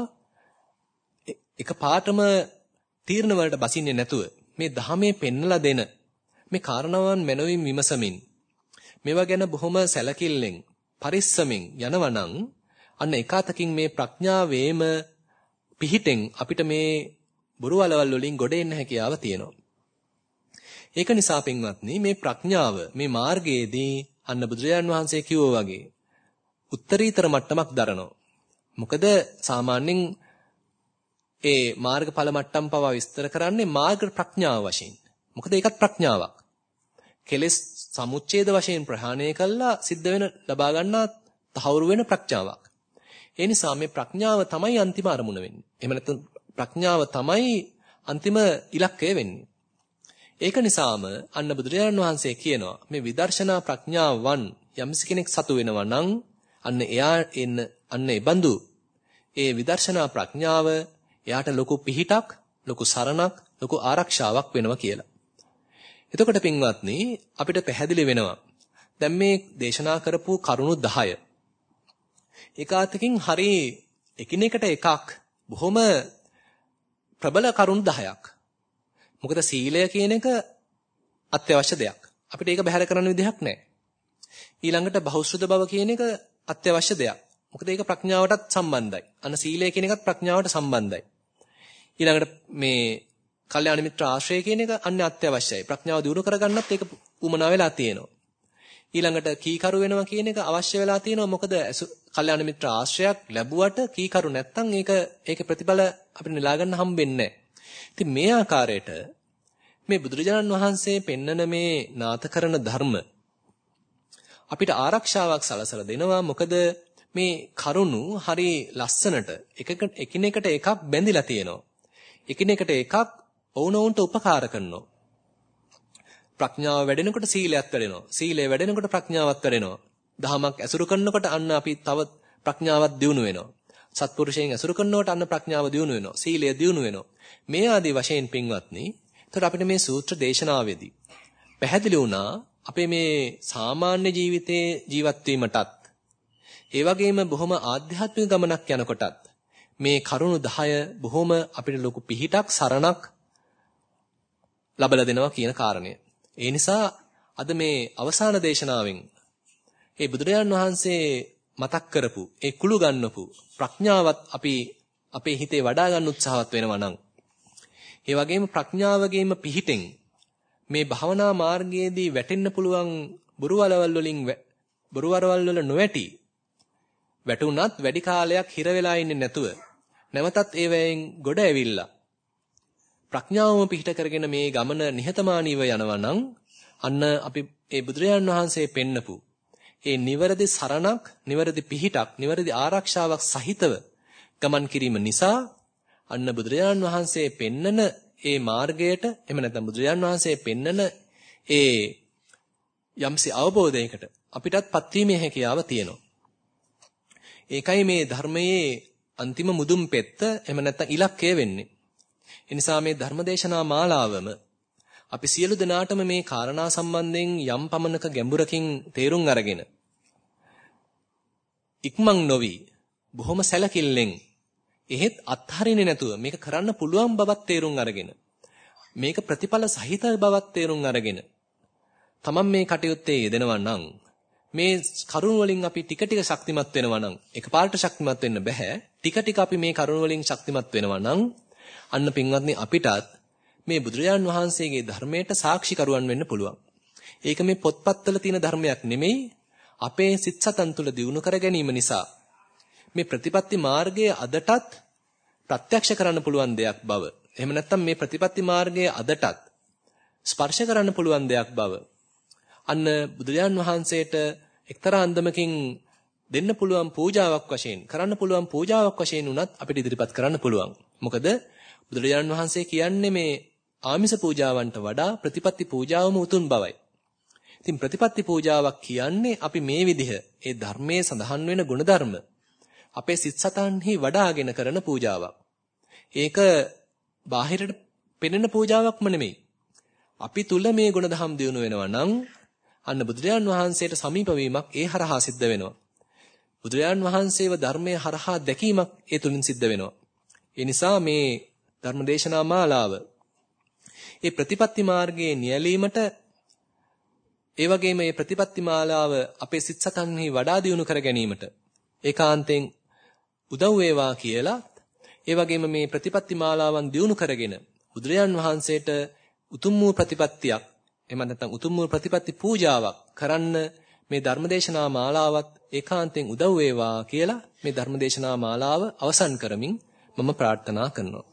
එකපාරටම තීරණ වලට බසින්නේ නැතුව මේ ධහමේ පෙන්නලා දෙන මේ කාරණාවන් මනවින් විමසමින් මේවා ගැන බොහොම සැලකිල්ලෙන් පරිස්සමින් යනවනම් අන්න එකාතකින් මේ ප්‍රඥාවේම පිහිටෙන් අපිට මේ බොරුවලවල් වලින් ගොඩ එන්න හැකියාව තියෙනවා. ඒක නිසා පින්වත්නි මේ ප්‍රඥාව මේ මාර්ගයේදී අන්න බුදුරජාන් වහන්සේ කිව්වා වගේ උත්තරීතර මට්ටමක් දරනවා. මොකද සාමාන්‍යයෙන් ඒ මාර්ගඵල මට්ටම් පවා විස්තර කරන්නේ මාර්ග ප්‍රඥාව වශයෙන්. මොකද ඒකත් ප්‍රඥාවක්. කෙලෙස් සමුච්ඡේද වශයෙන් ප්‍රහාණය කළා සිද්ධ වෙන ලබා ගන්නා තහවුරු වෙන ප්‍රඥාවක්. ඒ නිසා මේ ප්‍රඥාව තමයි අන්තිම අරමුණ වෙන්නේ. එහෙම නැත්නම් ප්‍රඥාව තමයි අන්තිම ඉලක්කය වෙන්නේ. ඒක නිසාම අන්න බුදුරජාණන් වහන්සේ කියනවා මේ විදර්ශනා ප්‍රඥාවන් යම්ස කෙනෙක් සතු වෙනවා නම් අන්න ඒ බඳු ඒ විදර්ශනා ප්‍රඥාව එයාට ලොකු පිහිටක්, ලොකු සරණක්, ලොකු ආරක්ෂාවක් වෙනවා කියලා. එතකොට පින්වත්නි අපිට පැහැදිලි වෙනවා දැන් මේ දේශනා කරපු කරුණු 10 ඒකාතකින් හරි එකිනෙකට එකක් බොහොම ප්‍රබල කරුණු 10ක්. මොකද සීලය කියන එක අත්‍යවශ්‍ය දෙයක්. අපිට ඒක බැහැර කරන්න විදිහක් නැහැ. ඊළඟට බහුශ්‍රද බව කියන එක අත්‍යවශ්‍ය දෙයක්. මොකද ඒක ප්‍රඥාවටත් සම්බන්ධයි. අන්න සීලය කියන එකත් ප්‍රඥාවට සම්බන්ධයි. ඊළඟට මේ කල්යාණ මිත්‍ර ආශ්‍රය කියන එක අන්න අත්‍යවශ්‍යයි. ප්‍රඥාව දියුණු කරගන්නත් ඒක උමනා වෙලා තියෙනවා. ඊළඟට කීකරු වෙනවා කියන එක අවශ්‍ය වෙලා තියෙනවා. මොකද කල්යාණ මිත්‍ර ආශ්‍රයයක් ලැබුවට කීකරු නැත්තම් ඒකේ ප්‍රතිඵල අපිට නෙලා ගන්න හම්බෙන්නේ නැහැ. ඉතින් මේ ආකාරයට මේ බුදුරජාණන් වහන්සේ පෙන්නන මේ නාත කරන ධර්ම අපිට ආරක්ෂාවක් සලසලා දෙනවා. මොකද මේ කරුණු හරි ලස්සනට එකිනෙකට එකක් බැඳිලා තියෙනවා. එකිනෙකට එකක් ඔවුනොවුන්ට උපකාර කරනවා. ප්‍රඥාව වැඩෙනකොට සීලයක් වැඩෙනවා. සීලය වැඩෙනකොට ප්‍රඥාවක් වැඩෙනවා. දහමක් ඇසුරු කරනකොට අන්න අපි තව ප්‍රඥාවක් දියුණු වෙනවා. සත්පුරුෂයන් ඇසුරු කරනකොට අන්න ප්‍රඥාව දියුණු වෙනවා. සීලය දියුණු වෙනවා. මේ ආදී වශයෙන් පින්වත්නි, එතකොට අපිට මේ සූත්‍ර දේශනාවේදී පැහැදිලි වුණා අපේ මේ සාමාන්‍ය ජීවිතේ ජීවත් වීමටත් ඒ වගේම බොහොම ආධ්‍යාත්මික ගමනක් යනකොටත් මේ කරුණු 10 බොහොම අපිට ලොකු පිහිටක් සරණක් ලබලා දෙනවා කියන කාරණය. ඒ නිසා අද මේ අවසාන දේශනාවෙන් ඒ බුදුරජාන් වහන්සේ මතක් කරපු ඒ කුළු ගන්නපු ප්‍රඥාවත් අපි අපේ හිතේ වඩා ගන්න උත්සාහවත් වෙනවා නම් ඒ වගේම ප්‍රඥාවගේම පිහිටෙන් මේ භවනා මාර්ගයේදී වැටෙන්න පුළුවන් බොරුවරවල් වල නොවැටි වැටුණත් වැඩි කාලයක් හිර වෙලා ඉන්නේ නැතුව නැවතත් ඒ වෑයෙන් ගොඩ ඇවිල්ලා ප්‍රඥාවම පිහිට කරගෙන මේ ගමන නිහතමානීව යනවා නම් අන්න අපි ඒ බුදුරජාණන් වහන්සේ පෙන්නපු ඒ නිවැරදි සරණක්, නිවැරදි පිහිටක්, නිවැරදි ආරක්ෂාවක් සහිතව ගමන් කිරීම නිසා අන්න බුදුරජාණන් වහන්සේ පෙන්නන ඒ මාර්ගයට එහෙම නැත්නම් බුදුරජාණන් වහන්සේ පෙන්නන ඒ යම්සි අවබෝධයකට අපිටත් පත්වීමේ හැකියාව තියෙනවා. ඒකයි මේ ධර්මයේ අන්තිම මුදුන් පෙත්ත එහෙම නැත්නම් ඉලක්කය වෙන්නේ. ඒ නිසා මේ ධර්මදේශනා මාලාවම අපි සියලු දෙනාටම මේ කාරණා සම්බන්ධයෙන් යම් පමණක ගැඹුරකින් තේරුම් අරගෙන ඉක්මන් නොවි බොහොම සැලකිල්ලෙන් එහෙත් අත්හරින්නේ නැතුව මේක කරන්න පුළුවන් බවත් තේරුම් අරගෙන මේක ප්‍රතිඵල සහිත බවත් තේරුම් අරගෙන තමන් මේ කටයුත්තේ යෙදෙනවා නම් මේ කරුණ වලින් අපි ටික ටික ශක්තිමත් වෙනවා නම් එකපාරට ශක්තිමත් වෙන්න බෑ ටික ටික අපි මේ කරුණ වලින් ශක්තිමත් වෙනවා නම් අන්න පින්වත්නි අපිටත් මේ බුදුරජාන් වහන්සේගේ ධර්මයට සාක්ෂිකරුවන් වෙන්න පුළුවන්. ඒක මේ පොත්පත්වල තියෙන ධර්මයක් නෙමෙයි අපේ සිත් සතන් තුළ දියුණු කර ගැනීම නිසා මේ ප්‍රතිපත්ති මාර්ගයේ අදටත් ප්‍රත්‍යක්ෂ කරන්න පුළුවන් දෙයක් බව. එහෙම නැත්නම් මේ ප්‍රතිපත්ති මාර්ගයේ අදටත් ස්පර්ශ කරන්න පුළුවන් දෙයක් බව. අන්න බුදුරජාන් වහන්සේට එක්තරා අන්දමකින් දෙන්න පුළුවන් පූජාවක් වශයෙන් කරන්න පුළුවන් පූජාවක් වශයෙන් උනත් අපිට ඉදිරිපත් කරන්න පුළුවන්. මොකද බුදුරජාණන් වහන්සේ කියන්නේ මේ ආමිස පූජාවන්ට වඩා ප්‍රතිපත්ති පූජාවම උතුම් බවයි. ඉතින් ප්‍රතිපත්ති පූජාවක් කියන්නේ අපි මේ විදිහ ඒ ධර්මයේ සඳහන් වෙන ගුණධර්ම අපේ සිත් සතන්හි වඩාගෙන කරන පූජාවක්. ඒක බාහිරට පෙනෙන පූජාවක්ම නෙමෙයි. අපි තුල මේ ගුණධම් දියුණු වෙනවා නම් අන්න බුදුරජාණන් වහන්සේට සමීප වීමක් ඒ හරහා සිද්ධ වෙනවා. බුදුරජාණන් වහන්සේව ධර්මයේ හරහා දැකීමක් ඒ තුලින් සිද්ධ වෙනවා. ඒ නිසා මේ ධර්මදේශනා මාලාව ඒ ප්‍රතිපත්ති මාර්ගයේ නියැලීමට ඒ වගේම මේ ප්‍රතිපත්ති මාලාව අපේ සිත් සතන්හි වඩා දියුණු කර ගැනීමට ඒකාන්තයෙන් උදව් වේවා කියලා ඒ වගේම මේ ප්‍රතිපත්ති මාලාවන් දියුණු කරගෙන බුදුරජාන් වහන්සේට උතුම් වූ ප්‍රතිපත්තියක් එහෙම නැත්නම් උතුම් වූ ප්‍රතිපත්ති පූජාවක් කරන්න මේ ධර්මදේශනා මාලාවත් ඒකාන්තයෙන් උදව් වේවා කියලා මේ ධර්මදේශනා මාලාව අවසන් කරමින් මම ප්‍රාර්ථනා කරනවා.